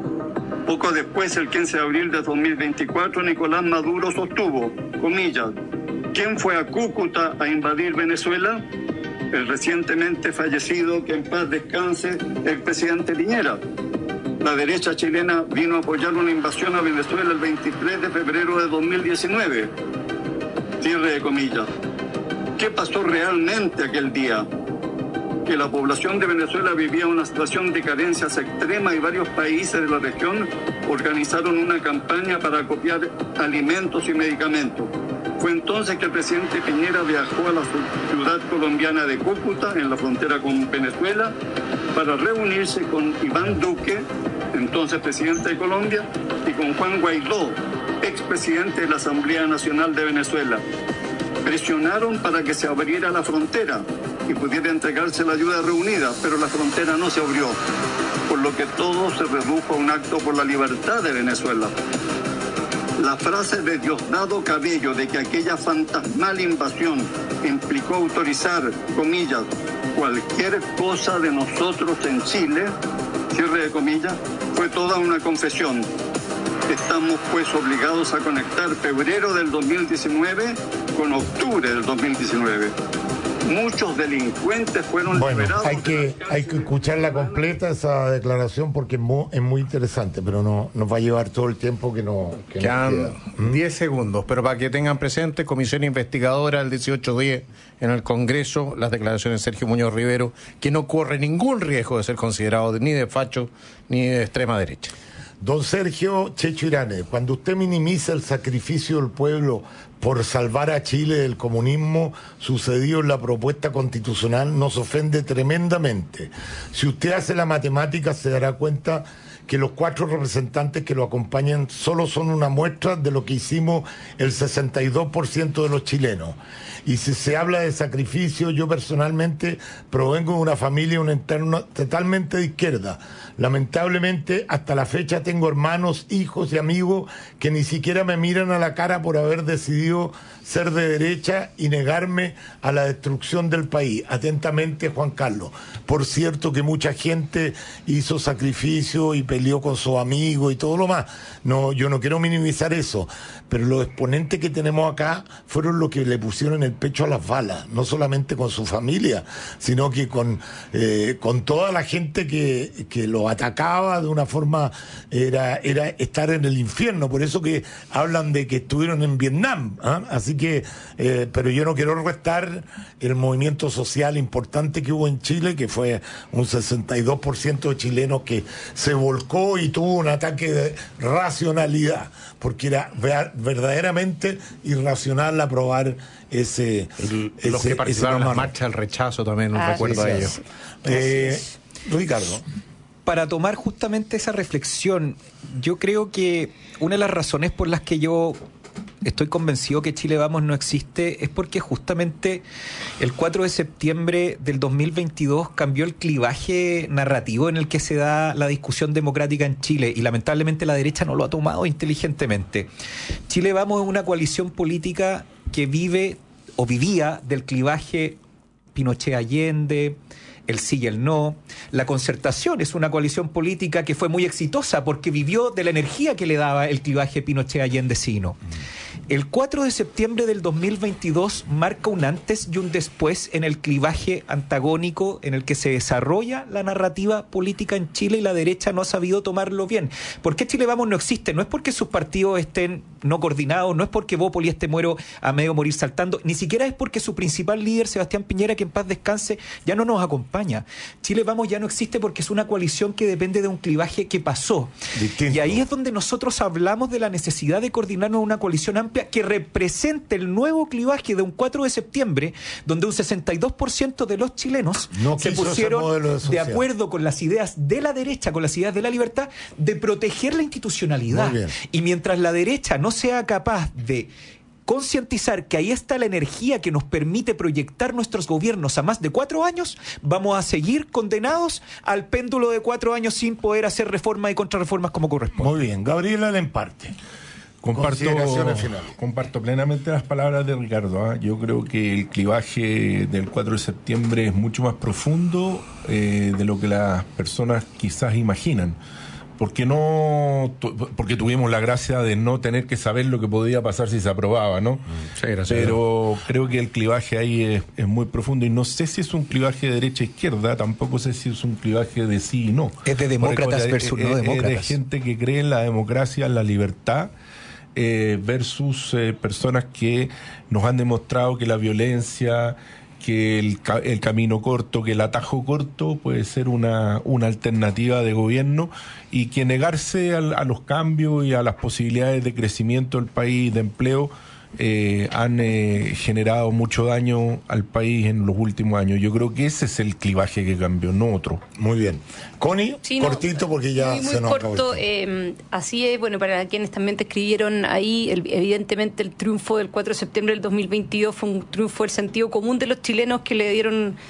Poco después, el 15 de abril de 2024, Nicolás Maduro sostuvo, comillas, ¿quién fue a Cúcuta a invadir Venezuela? El recientemente fallecido, que en paz descanse, el presidente Piñera. La derecha chilena vino a apoyar una invasión a Venezuela el 23 de febrero de 2019. Cierre de comillas. ¿Qué pasó realmente aquel día? Que la población de Venezuela vivía una situación de carencias extrema y varios países de la región organizaron una campaña para acopiar alimentos y medicamentos. Fue entonces que el presidente Piñera viajó a la ciudad colombiana de Cúcuta, en la frontera con Venezuela, para reunirse con Iván Duque, entonces presidente de Colombia, y con Juan Guaidó, expresidente de la Asamblea Nacional de Venezuela. Presionaron para que se abriera la frontera y pudiera entregarse la ayuda reunida, pero la frontera no se abrió, por lo que todo se redujo a un acto por la libertad de Venezuela. La frase de Diosdado Cabello de que aquella fantasmal invasión implicó autorizar, comillas, cualquier cosa de nosotros en Chile, cierre de comillas, fue toda una confesión. Estamos pues obligados a conectar febrero del 2019 con octubre del 2019. Muchos delincuentes fueron liberados. Hay que escucharla completa, esa declaración, porque es muy interesante, pero no nos va a llevar todo el tiempo que nos queda. 10 segundos, pero para que tengan presente, comisión investigadora el 1810 en el Congreso, las declaraciones de Sergio Muñoz Rivero, que no corre ningún riesgo de ser considerado ni de facho ni de extrema derecha. Don Sergio Checho Irane, cuando usted minimiza el sacrificio del pueblo por salvar a Chile del comunismo sucedido en la propuesta constitucional, nos ofende tremendamente. Si usted hace la matemática, se dará cuenta que los 4 representantes que lo acompañan solo son una muestra de lo que hicimos el 62% de los chilenos. Y si se habla de sacrificio, yo personalmente provengo de una familia, un entorno totalmente de izquierda. Lamentablemente, hasta la fecha tengo hermanos, hijos y amigos que ni siquiera me miran a la cara por haber decidido ser de derecha y negarme a la destrucción del país. Atentamente, Juan Carlos. Por cierto que mucha gente hizo sacrificio y peleó con sus amigos y todo lo más. No, yo no quiero minimizar eso, pero los exponentes que tenemos acá fueron los que le pusieron el pecho a las balas, no solamente con su familia, sino que con toda la gente que lo atacaba de una forma, era estar en el infierno. Por eso que hablan de que estuvieron en Vietnam, ¿eh? Así que, pero yo no quiero restar el movimiento social importante que hubo en Chile, que fue un 62% de chilenos que se volcó y tuvo un ataque de racionalidad, porque era verdaderamente irracional aprobar los que participaron en la marcha del rechazo también, un recuerdo a ellos. Ricardo. Para tomar justamente esa reflexión, yo creo que una de las razones por las que yo estoy convencido que Chile Vamos no existe es porque justamente el 4 de septiembre del 2022 cambió el clivaje narrativo en el que se da la discusión democrática en Chile y lamentablemente la derecha no lo ha tomado inteligentemente. Chile Vamos es una coalición política que vive o vivía del clivaje Pinochet-Allende, el sí y el no. La Concertación es una coalición política que fue muy exitosa porque vivió de la energía que le daba el clivaje Pinochet-Allende sí y no. El 4 de septiembre del 2022 marca un antes y un después en el clivaje antagónico en el que se desarrolla la narrativa política en Chile y la derecha no ha sabido tomarlo bien. ¿Por qué Chile Vamos no existe? No es porque sus partidos estén no coordinados, no es porque Bópoli esté a medio morir saltando, ni siquiera es porque su principal líder, Sebastián Piñera, que en paz descanse, ya no nos acompaña. Chile Vamos ya no existe porque es una coalición que depende de un clivaje que pasó. Distinto. Y ahí es donde nosotros hablamos de la necesidad de coordinarnos en una coalición amplia que represente el nuevo clivaje de un 4 de septiembre, donde un 62% de los chilenos se pusieron de acuerdo con las ideas de la derecha, con las ideas de la libertad, de proteger la institucionalidad. Y mientras la derecha no sea capaz de concientizar que ahí está la energía que nos permite proyectar nuestros gobiernos a más de 4 años, vamos a seguir condenados al péndulo de 4 años sin poder hacer reformas y contrarreformas como corresponde. Muy bien, Gabriela Lemparte. Comparto plenamente las palabras de Ricardo. Yo creo que el clivaje del 4 de septiembre es mucho más profundo de lo que las personas quizás imaginan. Porque tuvimos la gracia de no tener que saber lo que podía pasar si se aprobaba, ¿no? Sí, pero creo que el clivaje ahí es muy profundo y no sé si es un clivaje de derecha-izquierda, tampoco sé si es un clivaje de sí y no. Es de demócratas versus no demócratas. Es de gente que cree en la democracia, en la libertad, versus personas que nos han demostrado que la violencia, que el camino corto, que el atajo corto puede ser una alternativa de gobierno y que negarse a los cambios y a las posibilidades de crecimiento del país, de empleo, han generado mucho daño al país en los últimos años. Yo creo que ese es el clivaje que cambió, no otro. Muy bien. Connie, sí, cortito porque ya muy se nos corto. Así es, bueno, para quienes también te escribieron ahí, evidentemente el triunfo del 4 de septiembre del 2022 fue un triunfo del sentido común de los chilenos que le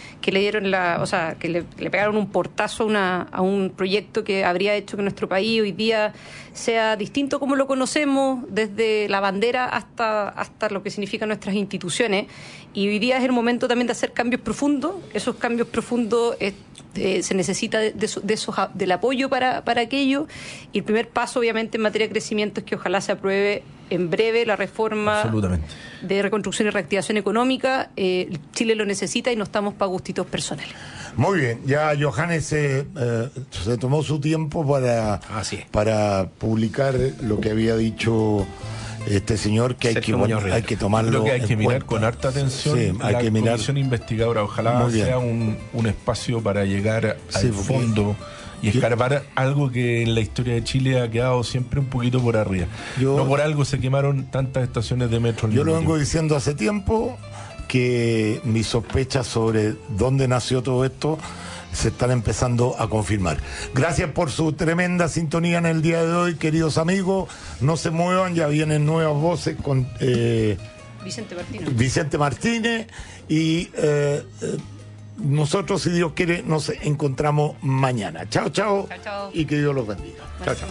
pegaron un portazo a un proyecto que habría hecho que nuestro país hoy día sea distinto como lo conocemos, desde la bandera hasta lo que significan nuestras instituciones. Y hoy día es el momento también de hacer cambios profundos. Esos cambios profundos se necesita del apoyo para aquello. Y el primer paso, obviamente, en materia de crecimiento es que ojalá se apruebe en breve la reforma de reconstrucción y reactivación económica. Chile lo necesita y no estamos para gustitos personales. Muy bien, ya Johannes se tomó su tiempo para publicar lo que había dicho este señor, que hay que tomarlo. Creo que hay que mirar con harta atención la comisión investigadora. Ojalá sea un espacio para llegar al fondo y escarbar algo que en la historia de Chile ha quedado siempre un poquito por arriba. No por algo se quemaron tantas estaciones de metro. Yo lo vengo diciendo hace tiempo, que mis sospechas sobre dónde nació todo esto se están empezando a confirmar. Gracias por su tremenda sintonía en el día de hoy, queridos amigos. No se muevan, ya vienen nuevas voces con Vicente Martínez y nosotros, si Dios quiere, nos encontramos mañana. Chao, chao, y que Dios los bendiga. Chao, chao.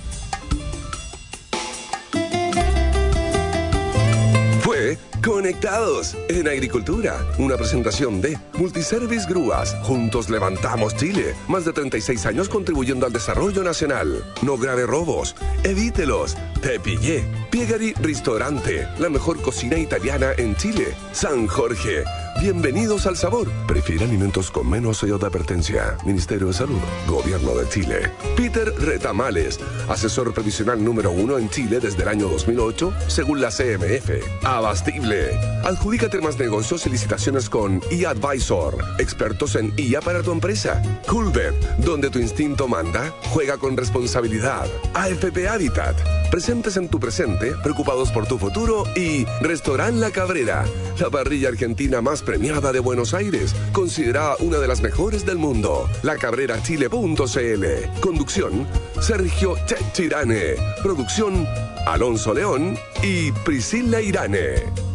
Fue Conectados en Agricultura, una presentación de Multiservice Grúas. Juntos levantamos Chile. Más de 36 años contribuyendo al desarrollo nacional. No grave robos, evítelos. Te pillé. Piegari Ristorante, la mejor cocina italiana en Chile. San Jorge. Bienvenidos al sabor. Prefiere alimentos con menos sello de advertencia. Ministerio de Salud, Gobierno de Chile. Peter Retamales, asesor previsional número 1 en Chile desde el año 2008, según la CMF. Abastible. Adjudícate más negocios y licitaciones con eAdvisor, expertos en IA para tu empresa. Coolbet, donde tu instinto manda, juega con responsabilidad. AFP Habitat, presentes en tu presente, preocupados por tu futuro, y Restaurant La Cabrera, la parrilla argentina más premiada de Buenos Aires, considerada una de las mejores del mundo. lacabrerachile.cl. Conducción, Sergio Chechirane. Producción, Alonso León y Priscila Irane.